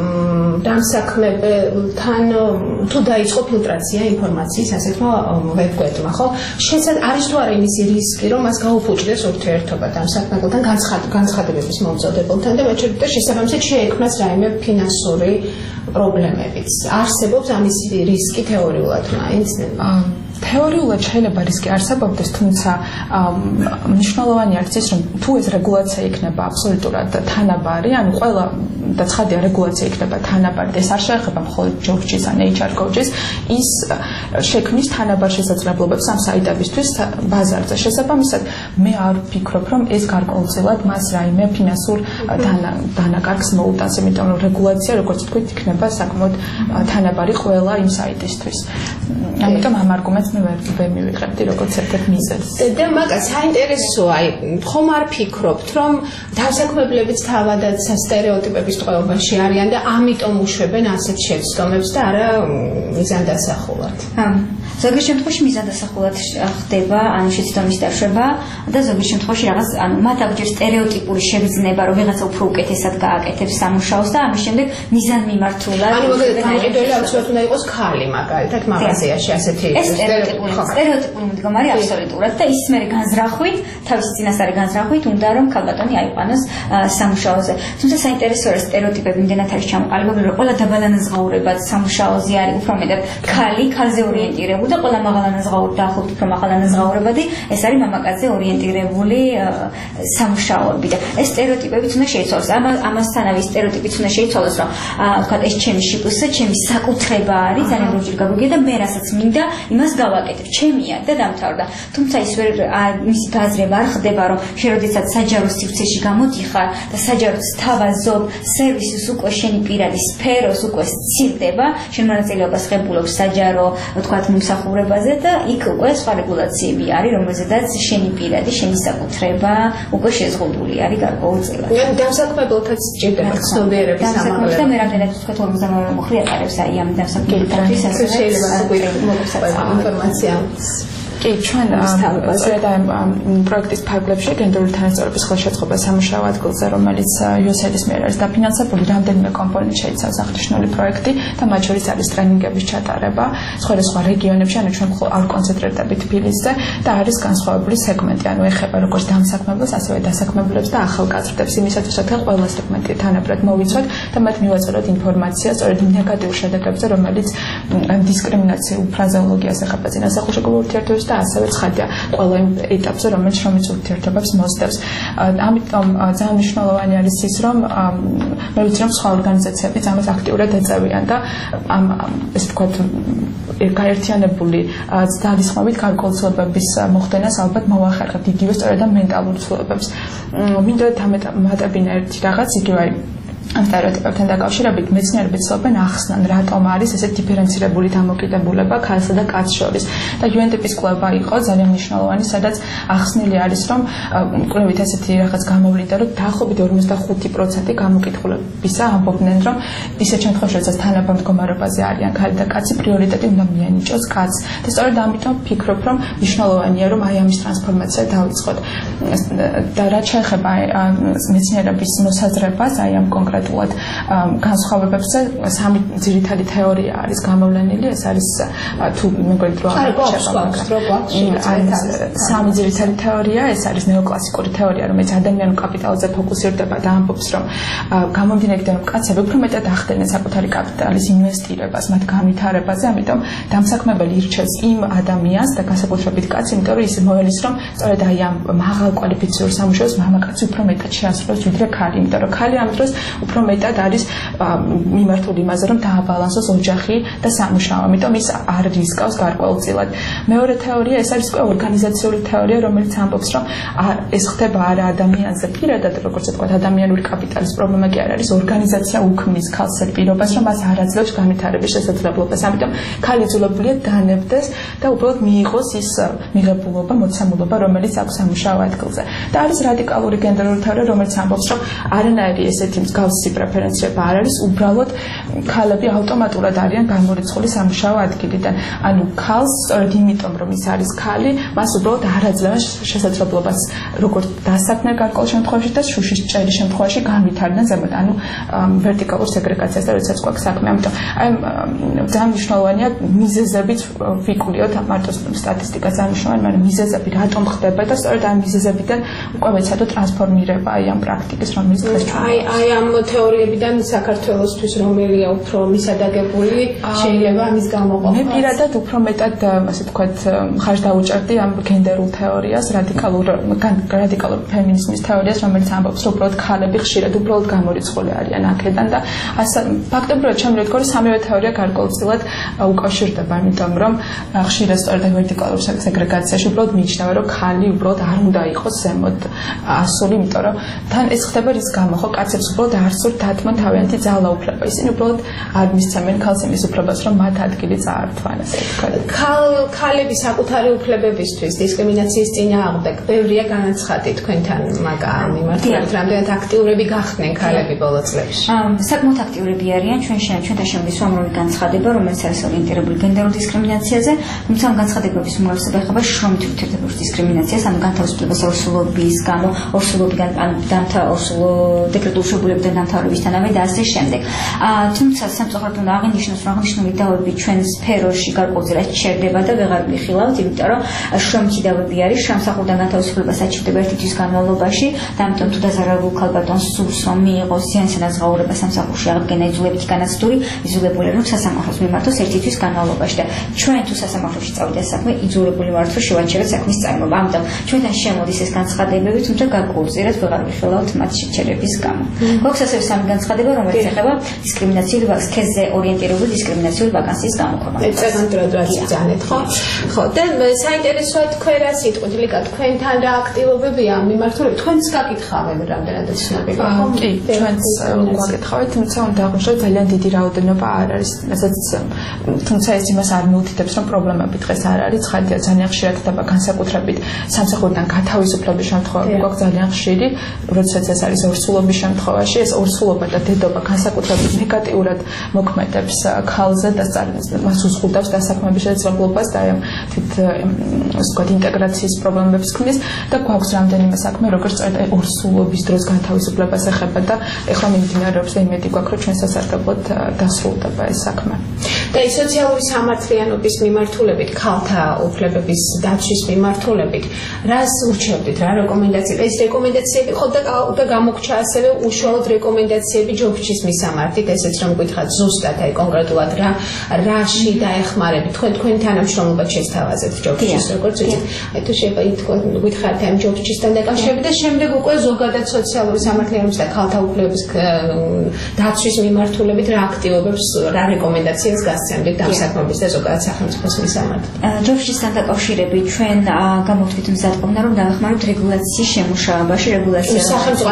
Speaker 5: დამსაქმებელთან თუ დაიწყო ფილტრაცია ინფორმაციის ასეთმა ვებგვერდმა, ხო? შესაძლოა არის თუ არა იმის რისკი, რომ მას გაუფუჭდეს ურთიერთობა დამსაქმებელთან განცხადებების მომწოდებელთან და მათ შორის შესაბამისად შეექმნას რაიმე ფინანსური პრობლემებიც. არსებობს ამის რისკი თეორიულად მაინც?
Speaker 8: თეორიულად შეიძლება რისკი არსებობდეს, თუმცა მნიშვნელოვანი არის ის, რომ თუ ეს რეგულაცია იქნება აბსოლუტურად თანაბარი, ანუ ყველა და ცხადია რეგულაცია იქნება თანაბარი და ეს არ შეეხება მხოლოდ ჯორჯის ან ეიჩ არ კოჯის, ის შექმნის თანაბარ შესაძლებლობებს ამ საიტებისთვის ბაზარზე. შესაბამისად, მე არ ვფიქრობ, რომ ეს გარკვეულწილად მას რაიმე ფინანსურ დანაკარგს მოუტანს, იმიტომ რომ რეგულაცია, როგორც თქვით, იქნება საკმაოდ თანაბარი ყველა იმ საიტისთვის. ამიტომ ამ არგუმენტს მე ვერ მივიღებდი როგორც ერთ-ერთ მიზეზს.
Speaker 5: და მაგას საინტერესოა, აი, ხომ არ ფიქრობთ, რომ დავსაქმებლებიც თავადაც სტერეოტიპების ტყვეობაში არიან და ამიტომ უშვებენ ასეთ შეცდომებს და არა მიზანდასახულად.
Speaker 7: ზოგიერთ შემთხვევაში მიზანდასახულად ხდება ანუ შეცდომის დაშვება და ზოგიერთ შემთხვევაში რაღაც ანუ მათ აქვს ჯერ სტერეოტიპური შეგრძნება, რომ ვიღაცა უფრო უკეთესად გააკეთებს სამუშაოს და ამის შემდეგ მიზანმიმართულად
Speaker 5: ანუ მაგალითად აუცილებლად უნდა იყოს ქალი მაგალითად მაღაზიაში ასეთი
Speaker 7: სტერეოტიპული სტერეოტიპული მდგომარი აბსოლუტურად და ის მერე განზრახვით თავისი წინასწარი განზრახვით უნდა რომ ქალბატონი აიყვანოს სამუშაოზე. თუმცა საინტერესოა რომ სტერეოტიპები იმდენად არის ჩამოყალიბებული, რომ ყველა დაბალანაზღაურება სამუშაოზე არის უფრო მეტად ქალი, ქალზე ორიენტირებული და ყველა მაღალანაზღაური დაახლოებით უფრო მაღალანაზღაურებადი ეს არის მამაკაცზე ორიენტირებული სამუშაოები და ეს სტერეოტიპებიც უნდა შეიცვალოს. ამასთანავე სტერეოტიპიც უნდა შეიცვალოს, რომ ვთქვათ ეს ჩემი შიკვსა, ჩემი საკუთრება არის, ძალიან როჯერ გაგვიგია და მე რასაც მინდა იმას გავაკეთებ, ჩემია და დამთავრდა. თუმცა ის ვერ მისი გააზრება არ ხდება, რომ შენ როდესაც საჯარო სივრცეში გამოდიხარ და საჯაროდ სთავაზობ სერვისის უკვე შენი პირადი სფეროს უკვე სცილდება, შენ მონაწილეობას ღებულობს საჯარო ვთქვათ მომსახურებაზე და იქ უკვე სხვა რეგულაციები არის, რომელზედაც შენი პირადი, შენი საკუთრება უკვე შეზღუდული არის გარკვეულწილად.
Speaker 5: ან დამსაქმებელთაც სჭირდება ცნობიერების ამაღლება.
Speaker 7: და მე რამდენად ვთქვათ ორმოცდამრავალი მუხლი ატარებს აი ამ დამსაქმებელთათვის ასე
Speaker 5: შეიძლება ინფორმაცია
Speaker 8: კი, ჩვენ სწორედ ამ პროექტის ფარგლებში გენდერული თანასწორობის ხელშეწყობა სამუშაო ადგილზე, რომელიც იუ ეს ეიდის მიერ არის დაფინანსებული, რამდენიმე კომპონენტ შეიცავს აღნიშნული პროექტი და მათ შორის არის ტრენინგების ჩატარება სხვადასხვა რეგიონებში, ანუ ჩვენ არ კონცენტრირდებით თბილისზე და არის განსხვავებული სეგმენტი, ანუ ეხება როგორც დამსაქმებელს, ასევე დასაქმებულებს და ახალგაზრდებს, იმისათვის რომ ყველა სეგმენტი თანაბრად მოვიცვათ და მათ მივაწოდოთ ინფორმაცია სწორედ ნეგატიურ შედეგებზე, რომელიც დისკრიმინაციულ ფრაზეოლოგიას ეხება წინასახელშეკრებულ ურთიერთობებს და ასევე ცხადია ყველა იმ ეტაპზე, რომელიც რომელიც ურთიერთობებს მოსდევს. ამიტომ ძალიან მნიშვნელოვანი არის ის, რომ მე ვიცი, რომ სხვა ორგანიზაციებიც ამას აქტიურად ეწევიან და ამ ესე ვთქვათ გაერთიანებული ძალისხმევით გარკვეულწილების მოხდენას ალბათ მოახერხებთ იგივე სწორედ ამ მენტალურ ცვლილებებს. მინდა დამატებინა ერთი რაღაც, იგივე ამ სტერეოტიპებთან დაკავშირებით მეცნიერები ცდილობენ ახსნან, რატომ არის ესე დიფერენცირებული დამოკიდებულება ქალსა და კაცს შორის. და იუ εν დი პი-ის კვლევა იყო ძალიან მნიშვნელოვანი, სადაც ახსნილი არის, რომ კვლევით ესეთი რაღაც გამოვლინდა, რომ დაახლოებით ორმოცდახუთი პროცენტი გამოკითხულებისა ამბობდნენ, რომ ისეთ შემთხვევაში, როდესაც თანაბარ მდგომარეობაზე არიან ქალი და კაცი, პრიორიტეტი უნდა მიენიჭოს კაცს. და სწორედ ამიტომ ვფიქრობ, რომ მნიშვნელოვანია, რომ აი ამის ტრანსფორმაცია დავიწყოთ. და რაც შეეხება მეცნიერების მოსაზრებას აი ამ კონკრეტულად განსხვავებებზე სამი ძირითადი თეორია არის გამოვლენილი ეს არის თუ მეგობრებო სამი ძირითადი თეორია ეს არის ნეოკლასიკური თეორია რომელიც ადამიანურ კაპიტალზე ფოკუსირდება და ამბობს რომ გამომდინარე რომ კაცები უფრო მეტად ახდენენ საკუთარი კაპიტალის ინვესტირებას მათ განვითარებაზე ამიტომ დამსაქმებელი ირჩევს იმ ადამიანს და განსაკუთრებით კაცს იმიტომ რომ ის მოელის რომ სწორედ აი ამ მაღალ კვალიფიციურ სამუშაოს მამაკაცი უფრო მეტად შეასრულოს ვიდრე ქალი იმიტომ რომ ქალი ამ დროს უფრო მეტად არის მიმართული იმაზე რომ დააბალანსოს ოჯახი და სამუშაო ამიტომ ის არ რისკავს გარკვეულწილად მეორე თეორია ეს არის უკვე ორგანიზაციული თეორია რომელიც ამბობს რომ ეს ხდება არა ადამიანზე პირადად როგორც თქვა ადამიანური კაპიტალის პრობლემა კი არ არის ორგანიზაცია უქმნის ქალს პირობას რომ მას არ აძლევს განვითარების შესაძლებლობას ამიტომ ქალი იძულებულია დანებდეს და უბრალოდ მიიღოს ის მიღებულობა მოცემულობა რომელიც აქვს სამუშაო ადგილზე და არის რადიკალური გენდერული თეორია რომელიც ამბობს რომ არანაირი ესეთი მსგავსი პრეფერენციება არ არის უბრალოდ ქალები ავტომატურად არიან გამორიცხული სამუშაო ადგილიდან ანუ ქალს სწორედ იმიტომ რომ ის არის ქალი მას უბრალოდ არ აძლევს შესაძლებლობას როგორც დასაქმნელ გარკვეულ შემთხვევაში და შუშის ჭერის შემთხვევაში განვითარდნენ ზემოთ ანუ ვერტიკალურ სეგრეგაციას და როდესაც გვაქვს საქმე ამიტომ აი ძალიან მნიშვნელოვანია მიზეზებიც ვიკულიოთ მარტო სტატისტიკა ძალიან მნიშვნელოვანია მაგრამ მიზეზები რატომ ხდება და სწორედ ამ მიზეზებიდან უკვე ვეცადო ტრანსფორმირება აი ამ პრაქტიკის რომელიც დღეს
Speaker 5: აი აი ამ თეორიებიდან საქართველოსთვის რომელია უფრო მისადაგებული შეიძლება ამის გამოყოფა
Speaker 8: მე პირადად უფრო მეტად ასე ვთქვათ ხარჯ დაუჭერდი ამ გენდერულ თეორიას რადიკალურ რადიკალურ ფემინიზმის თეორიას რომელიც ამბობს რომ უბრალოდ ქალები ხშირად უბრალოდ გამორიცხული არიან აქედან და ფაქტობრივად ჩემი მეგობრებო სამივე თეორია გარკვეულწილად უკავშირდება იმიტომ რომ ხშირად სწორედ ვერტიკალურ სეგრეგაციაში უბრალოდ მიიჩნევა რომ ქალი უბრალოდ არ უნდა იყოს ზემოთ ასული იმიტომ რომ თან ეს ხდება რის გამო ხო კაცებს უბრალოდ არ სურთ დათმონ თავიანთი ძალაუფლება ისინი უბრალოდ არ მისცემენ ქალს იმის უფლებას რომ მათ ადგილი წაართვან ასე ვთქვათ
Speaker 5: ქალები საკუთარი უფლებებისთვის დისკრიმინაციის წინააღმდეგ ბევრია განაცხადი თქვენთან მაგამ მიმართულებით რამდენად აქტიურები გახდნენ ქალები ბოლო წლებში
Speaker 7: საკმაოდ აქტიურები არიან ჩვენ ჩვენთან შემოდის უამრავი განცხადება რომელიც არის ორიენტირებული გენდერულ დისკრიმინაციაზე თუმცა ამ განცხადებების უმრავლესობა ეხება შრომით ურთიერთობებს დისკრიმინაციას ანუ განთავისუფლებას ორსულობის გამო ორსულობიდან დამთა ორსულო დეკრეტულ შეგულებიდან დამთავრებისთანავე და ასე შემდეგ თუმცა სამწუხაროდ უნდა აღინიშნოს რომ აღნიშნული დავები ჩვენ სფეროში გარკვეულწილად ჩერდება და ვეღარ ვიხილავთ იმიტომ რომ შრომითი დავები არის შრომსახურიდან განთავისუფლებას აჩვენდება ერთი თვის განმავლობაში და ამიტომ თუ დაზარალულ ქალბატონს სურს რომ მიიღოს ზიანსა განსაზღაურება სამსახურში აღდგენა იძულებითი განაცდური იძულებული რომ სასამართლოს მიმართოს ერთი თვის განმავლობაში და ჩვენ თუ სასამართლოში წავიდა საქმე იძულებული ვართ რომ შევაჩეროთ საქმის წარმოება ამიტომ ჩვენთან შემოდის ეს განცხადებები თუმცა გარკვეულწილად ვეღარ ვიხილავთ მათ შეჩერების გამო გვაქვს ასევე სამი განცხადება რომელიც ეხება დისკრიმინაციული სქესზე ორიენტირებული დისკრიმინაციული ვაკანსიის გამოქვეყნებას
Speaker 5: ეწევანდრად რაც ძანეთ ხო ხო და საინტერესოა თქვენ რა სიტყვით ლიკა თქვენთან რა აქტივობებია ამ მიმართულებით თქვენს გაკითხავენ რამდენადაც ცნობილი ხო
Speaker 8: კი ჩვენს გაკითხავთ თუმცა უნდა აღვნიშნოთ ძალიან დიდი რაოდენობა არ არის რასაც თუმცა ეს იმას არ მიუთითებს რომ პრობლემები დღეს არ არის ცხადია ძალიან ხშირად ხდება განსაკუთრებით სამსახურიდან გათავისუფლების შემთხვევები გვაქვს ძალიან ხშირი როდესაც ეს არის ორსულობის შემთხვევაში ეს ორსულობა და დედობა განსაკუთრებით ნეგატიურად მოქმედებს ქალზე და მას უზღუდავს დასაქმების შესაძლებლობას და ამ თვით ასე ვთქვათ ინტეგრაციის პრობლემებს ქმნის და გვაქვს რამდენიმე საქმე როგორც სწორედ ორსულობის დროს განთავისუფლებას ეხება და ეხლა მიმდინარეობს და იმედი გვაქვს რომ ჩვენ სასარგებლოდ დასრულდება ეს საქმე
Speaker 5: და ის სოციალური სამართლიანობის მიმართულებით ქალთა უფლებების დაცვის მიმართულებით რას ურჩევდით რა რეკომენდაციები ეს რეკომენდაციები ხო და გამოგჩა ასევე უშუალოდ რეკომენდაციები ჯობჩის მისამართით ესეც რომ გითხრათ ზუსტად აი კონკრეტულად რა რაში დაეხმარებით თქვენ თქვენ თანამშრომლობად შესთავაზეთ ჯობჩის როგორც ვიცით აი თუ შეიძლება ითქვათ გითხრათ ამ ჯობჩისთან დაკავშირებით და შემდეგ უკვე ზოგადად სოციალური სამართლიანობის და ქალთა უფლებების დაცვის მიმართულებით რა აქტივობებს რა რეკომენდაციებს გასცემდით დამსაქმების და ზოგადად სახელმწიფოს მისამართით
Speaker 7: ჯობჩისთან დაკავშირებით ჩვენ გამოვთქვით მზადყოფნა რომ დავეხმაროთ რეგულაციის შემუშავებაში რეგულაციის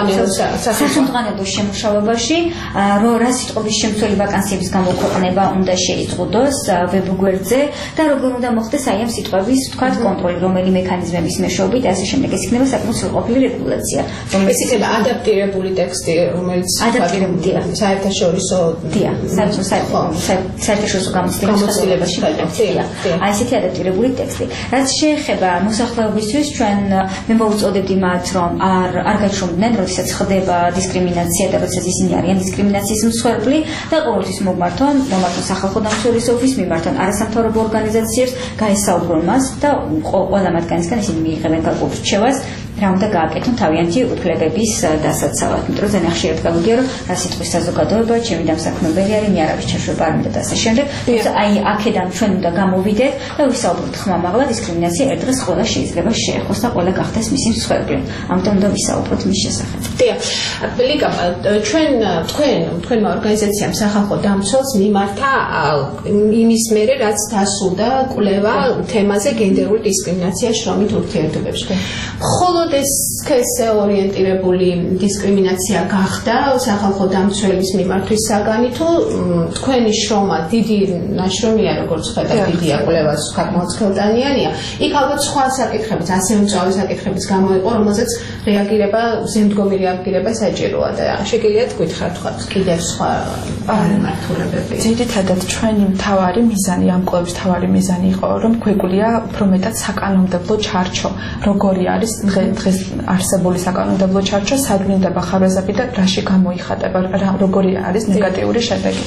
Speaker 7: სახელმწიფო შემუშავებაში რომ რა სიტყვების შემცველი ვაკანსიების გამოქვეყნება უნდა შეიწყუდოს ვებგვერდზე და როგორ უნდა მოხდეს აი ამ სიტყვების თქვათ კონტროლი რომელი მექანიზმების მეშვეობით ასე შემდეგ ეს იქნება საკმაოდ სრულყოფილი რეგულაცია
Speaker 5: რომელიც იქნება ადაპტირებული ტექსტი რომელიც
Speaker 7: ადაპტირებული საერთაშორისო
Speaker 5: დია
Speaker 7: საერთაშორისო საერთაშორისო გამოცდილებაში გადაგწია. აი ესეთი ადაპტირებული ტექსტი. რაც შეეხება მოსახლეობისთვის, ჩვენ მე მოვუწოდებდი მათ, რომ არ არ გაჩვენდნენ, როდესაც ხდება დისკრიმინაცია და როდესაც ისინი არიან დისკრიმინაციის მსხვერპლი და ყოველთვის მოგმართონ, მომართონ სახალხო დამცველის ოფისს, მიმართონ არასამთავრობო ორგანიზაციებს, გაესაუბრონ მას და ყველა მათგანისგან ისინი მიიღებენ გარკვეულ რჩევას, რა უნდა გააკეთონ თავიანთი უფლებების დასაცავად. იმიტომ რომ ძალიან ხშირად გავიგია, რომ რა სიტყვის საზოგადოება, ჩემი დამსაქმებელი არის, მე არავის ჩაშვება არ მინდა და ასე შემდეგ. თუმცა აი აქედან ჩვენ უნდა გამოვიდეთ და ვისაუბროთ ხმამაღლა, დისკრიმინაცია ერთ დღეს ყველა შეიძლება შეეხოს და ყველა გახდეს მისი მსხვერპლი. ამიტომ უნდა ვისაუბროთ მის შესახებ.
Speaker 5: დიახ, ლიკა, ჩვენ თქვენ თქვენმა ორგანიზაციამ სახალხო დამცველს მიმართა იმის მერე, რაც დასულდა კვლევა თემაზე გენდერული დისკრიმინაცია შრომით ურთიერთობებში. ხოლო ეს სქესზე ორიენტირებული დისკრიმინაცია გახდა სახალხო დამცველის მიმართვის საგანი თუ თქვენი შრომა დიდი ნაშრომია, როგორც ხედავ, დიდია კვლევას გამოცხელდანიანია. იქ ალბათ სხვა საკითხებიც, ასე უმწვავი საკითხებიც გამოიყო, რომელზეც რეაგირება, ზემდგომი რეაგირება საჭიროა და შეგიძლიათ გითხრათ თქვა კიდევ სხვა მიმართულებები.
Speaker 8: ძირითადად ჩვენი მთავარი მიზანი, ამ კვლევის მთავარი მიზანი იყო, რომ გვეგვლია უფრო მეტად საკანონმდებლო ჩარჩო, როგორი არის დღეს არსებული საკანონმდებლო ჩარჩო, სად ვლინდება ხარვეზები და რაში გამოიხატება, როგორი არის ნეგატიური შედეგი.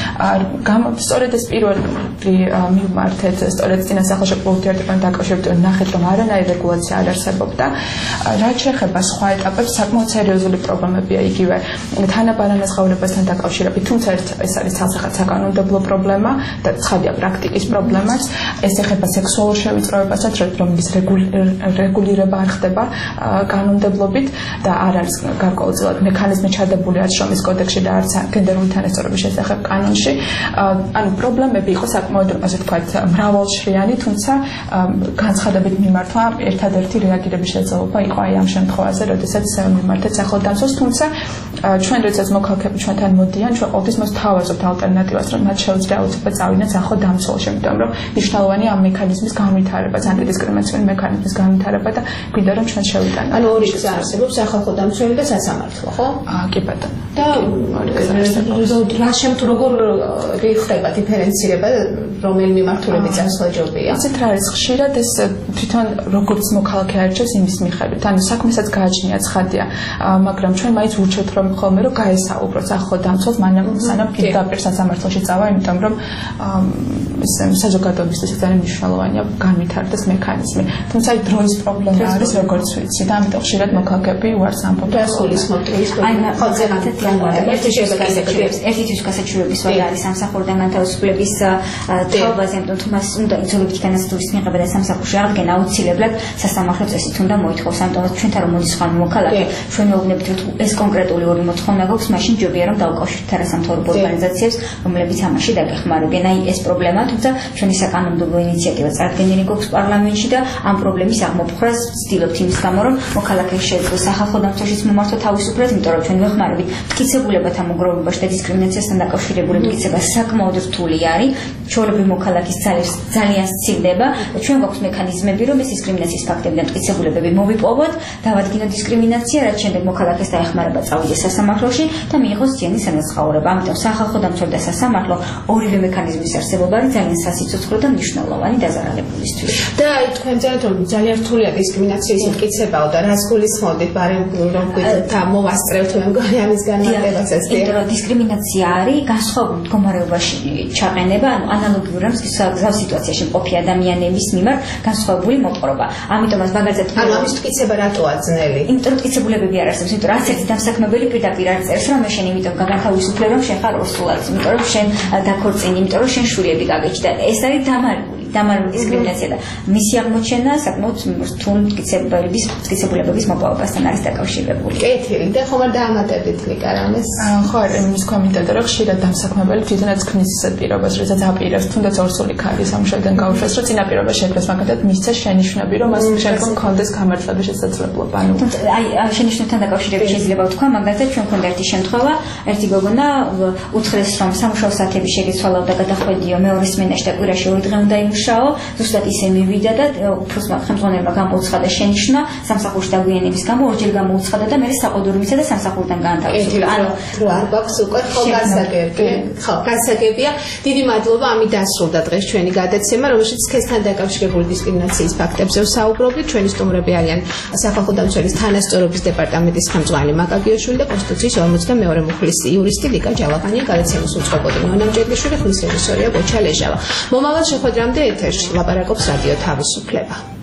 Speaker 8: სწორედ ეს პირველი მიმართეთ, სწორედ წინა სახელმწიფო ურთიერთობებთან დაკავშირებით ნახეთ, რომ არანაირი რეგულაცია არ არსებობდა. რაც შეეხება სხვა ეტაპებს, საკმაოდ სერიოზული პრობლემებია იგივე თანაბარანაზღაურებასთან დაკავშირებით, თუმცა ეს არის ცალსახად საკანონმდებლო პრობლემა და ცხადია პრაქტიკის პრობლემაც. ეს ეხება სექსუალურ შევიწროებასაც, რომ ის რეგულირება არ ხდება კანონმდებლობით და არ არის გარკვეულწილად მექანიზმი ჩადებული არც შრომის კოდექსში და არც გენდერული თანასწორობის შესახებ კანონში. ანუ პრობლემები იყო საკმაოდ, ასე ვთქვათ, მრავალშრიანი, თუმცა განცხადებით მიმართვა ერთადერთი რეაგირების შეძლება იყო აი ამ შემთხვევაზე, როდესაც მიმართეთ სახალხო დამცველს, თუმცა ჩვენ როდესაც მოქალაქეები ჩვენთან მოდიან, ჩვენ ყოველთვის მას თავაზობთ ალტერნატივას, რომ მათ შეუძლია აუცილებლად წავიდნენ სახალხო დამცველში, იმიტომ რომ მნიშვნელოვანი ამ მექანიზმის განვითარება, ანტიდისკრიმინაციული მექანიზმის განვითარება და გვინდა რომ ჩვენ შევიტანოთ.
Speaker 5: ანუ ორი გზა არსებობს, სახალხო დამცველი და სასამართლო, ხო?
Speaker 8: აა, კი ბატონო.
Speaker 5: და რა შემთხვევაში როგორ ხდება დიფერენცირება, რომელი მიმართულებით წასვლა-ჯობია?
Speaker 8: ასეთ რა არის ხშირად ეს თვითონ როგორც მოქალაქე არჩევს იმის მიხედვით. ანუ საქმესაც გააჩნია ცხადია, მაგრამ ჩვენ მაინც ურჩევთ რომ ხოლმე რომ გაესაუბროთ სახალხო დამცველს, მანამ სანამ პირდაპირ სასამართლოში წავა, იმიტომ რომ ეს საზოგადოებისთვის ძალიან მნიშვნელოვანია განვითარდეს მექანიზმი. თუმცა აი დროის პრობლემა არის როგორც ვიცი და ამიტომ ხშირად მოქალაქეები უარს ამბობენ
Speaker 5: დასხოლის მოტივის პრობლემა. ხო, ზემოთ ერთი შესაძლებელი
Speaker 7: ერთი თვის გასაჩივრების ვადა არის სამსახურიდან განთავისუფლების თაობაზე, ამიტომ თუ მას უნდა იწოლებითი განათლების მიღება და სამსახურში აღდგენა აუცილებლად სასამართლო წესით უნდა მოითხოვს. ამიტომ ჩვენთან რომ მოდის ხან მოქალაქე, ჩვენ მეუბნებით რომ ეს კონკრეტული ორი მოთხოვნა გვაქვს, მაშინ ჯობია რომ დავუკავშირდეთ არასამთავრობო ორგანიზაციებს, რომლებიც ამაში დაგეხმარებიან. აი ეს პრობლემაა, თუმცა ჩვენი საკანონმდებლო ინიციატივა წარდგენილი გვაქვს პარლამენტში და ამ პრობლემის აღმოფხვრას ვცდილობთ იმის გამო, რომ მოქალაქე შეძლო სახალხო დამცველშიც მომართვა თავისუფლად, იმიტომ რომ ჩვენ ვეხმარებით მტკიცებულებათა მოგროვებაში და დისკრიმინაციასთან დაკავშირებული მტკიცება საკმაოდ რთული არის. ჩვეულებრივ მოქალაქის ძალებს ძალიან სცილდება და ჩვენ გვაქვს მექანიზმები, რომ ეს დისკრიმინაციის ფაქტებიდან მტკიცებულებები მოვიპოვოთ, დავადგინოთ დისკრიმინაცია, რაც შემდეგ მოქალაქეს დაეხმარება წავიდეს სასამართლოში და მიიღოს ზიანის სანაცხოვრება. ამიტომ სახალხო დამცველი და სასამართლო ორივე მექანიზმის არსებობა არის ძალიან სასიცოცხლო და მნიშვნელოვანი დაზარალებულისთვის.
Speaker 5: და აი თქვენ ძალიან რომ ძალიან რთულია დისკრიმინაციის მტკიცებაო და რას გულისხმობთ, ბარემ რომ გითხრათ მოვასწრებთ მე მგონი ამის განმარტებაც ეს
Speaker 7: კი. იმიტომ რომ დისკრიმინაცია არის განსხვავებულ მდგომარეობაში ჩაყენება, ანუ ანალოგიურ გზავ სიტუაციაში მყოფი ადამიანების მიმართ განსხვავებული მოპყრობა. ამიტომაც მაგალითად
Speaker 5: ანუ ამის მტკიცება რატოა ძნელი?
Speaker 7: იმიტომ რომ მტკიცებულებები არ არსებობს, იმიტომ რომ არც ერთი დამსაქმებელი პირდაპირ არ წერს, რომ მე შენ იმიტომ გაგანთავისუფლე, რომ შენ ხარ ორსულად, იმიტომ რომ შენ დაქორწინდი, იმიტომ რომ შენ შვილები გაგეჭდა. ეს არის დამარგული დამარგული დისკრიმინაცია და მისი აღმოჩენა საკმაოდ რთულ მტკიცებულების მტკიცებულებების მოპოვებასთან არის დაკავშირებული.
Speaker 5: კეთილი და ხომ არ დაამატებდით ლიკა რამეს?
Speaker 8: ხო, იმის კომიტეტი რომ ხშირად დამსაქმებელი თვითონაც ქმნის ისეთ პირობას, როდესაც აპირებს, თუნდაც ორსული ქალი სამშობლოდან გაუშვეს, რომ წინა პირობა შექმნას, მაგალითად მისცეს შენიშვნები, რომ მას შემდგომ კონდეს გამართლების შესაძლებლობა. ანუ
Speaker 7: აი შენიშვნებთან დაკავშირებით შეიძლება ვთქვა, მაგალითად ჩვენ გვქონდა ერთი შემთხვევა, ერთი გოგონა უთხრეს, რომ სამუშაო საათები შეგეცვალა და გადახვედიო მეორე სმენაში და კვირაში ორი დღე უნდა იმუშაო დაეშაო, ზუსტად ისე მივიდა და უფროსმა ხელმძღვანელმა გამოუცხადა შენიშვნა სამსახურში დაგვიანების გამო, ორჯერ გამოუცხადა და მე საყდური მისცა და სამსახურიდან გაანთავისუფლა.
Speaker 5: ანუ არ გვაქვს უკვე ხო გასაგები. ხო, გასაგებია. დიდი მადლობა, ამით დასრულდა დღეს ჩვენი გადაცემა, რომელშიც სქესთან დაკავშირებული დისკრიმინაციის ფაქტებზე ვსაუბრობდით. ჩვენი სტუმრები არიან სახალხო დამცველის თანასწორობის დეპარტამენტის ხელმძღვანელი მაკაბიაშვილი და კონსტიტუციის ორმოცდამეორე მუხლის იურისტი ლიკა ჯავახანია. გადაცემას უწყობოდი ნონა მჭედლიშვილი, ხმის რეჟისორია ბოჩა ლეჟავა. მომავალ შეხვედრამდე ეთერში ლაპარაკობს რადიო თავისუფლება.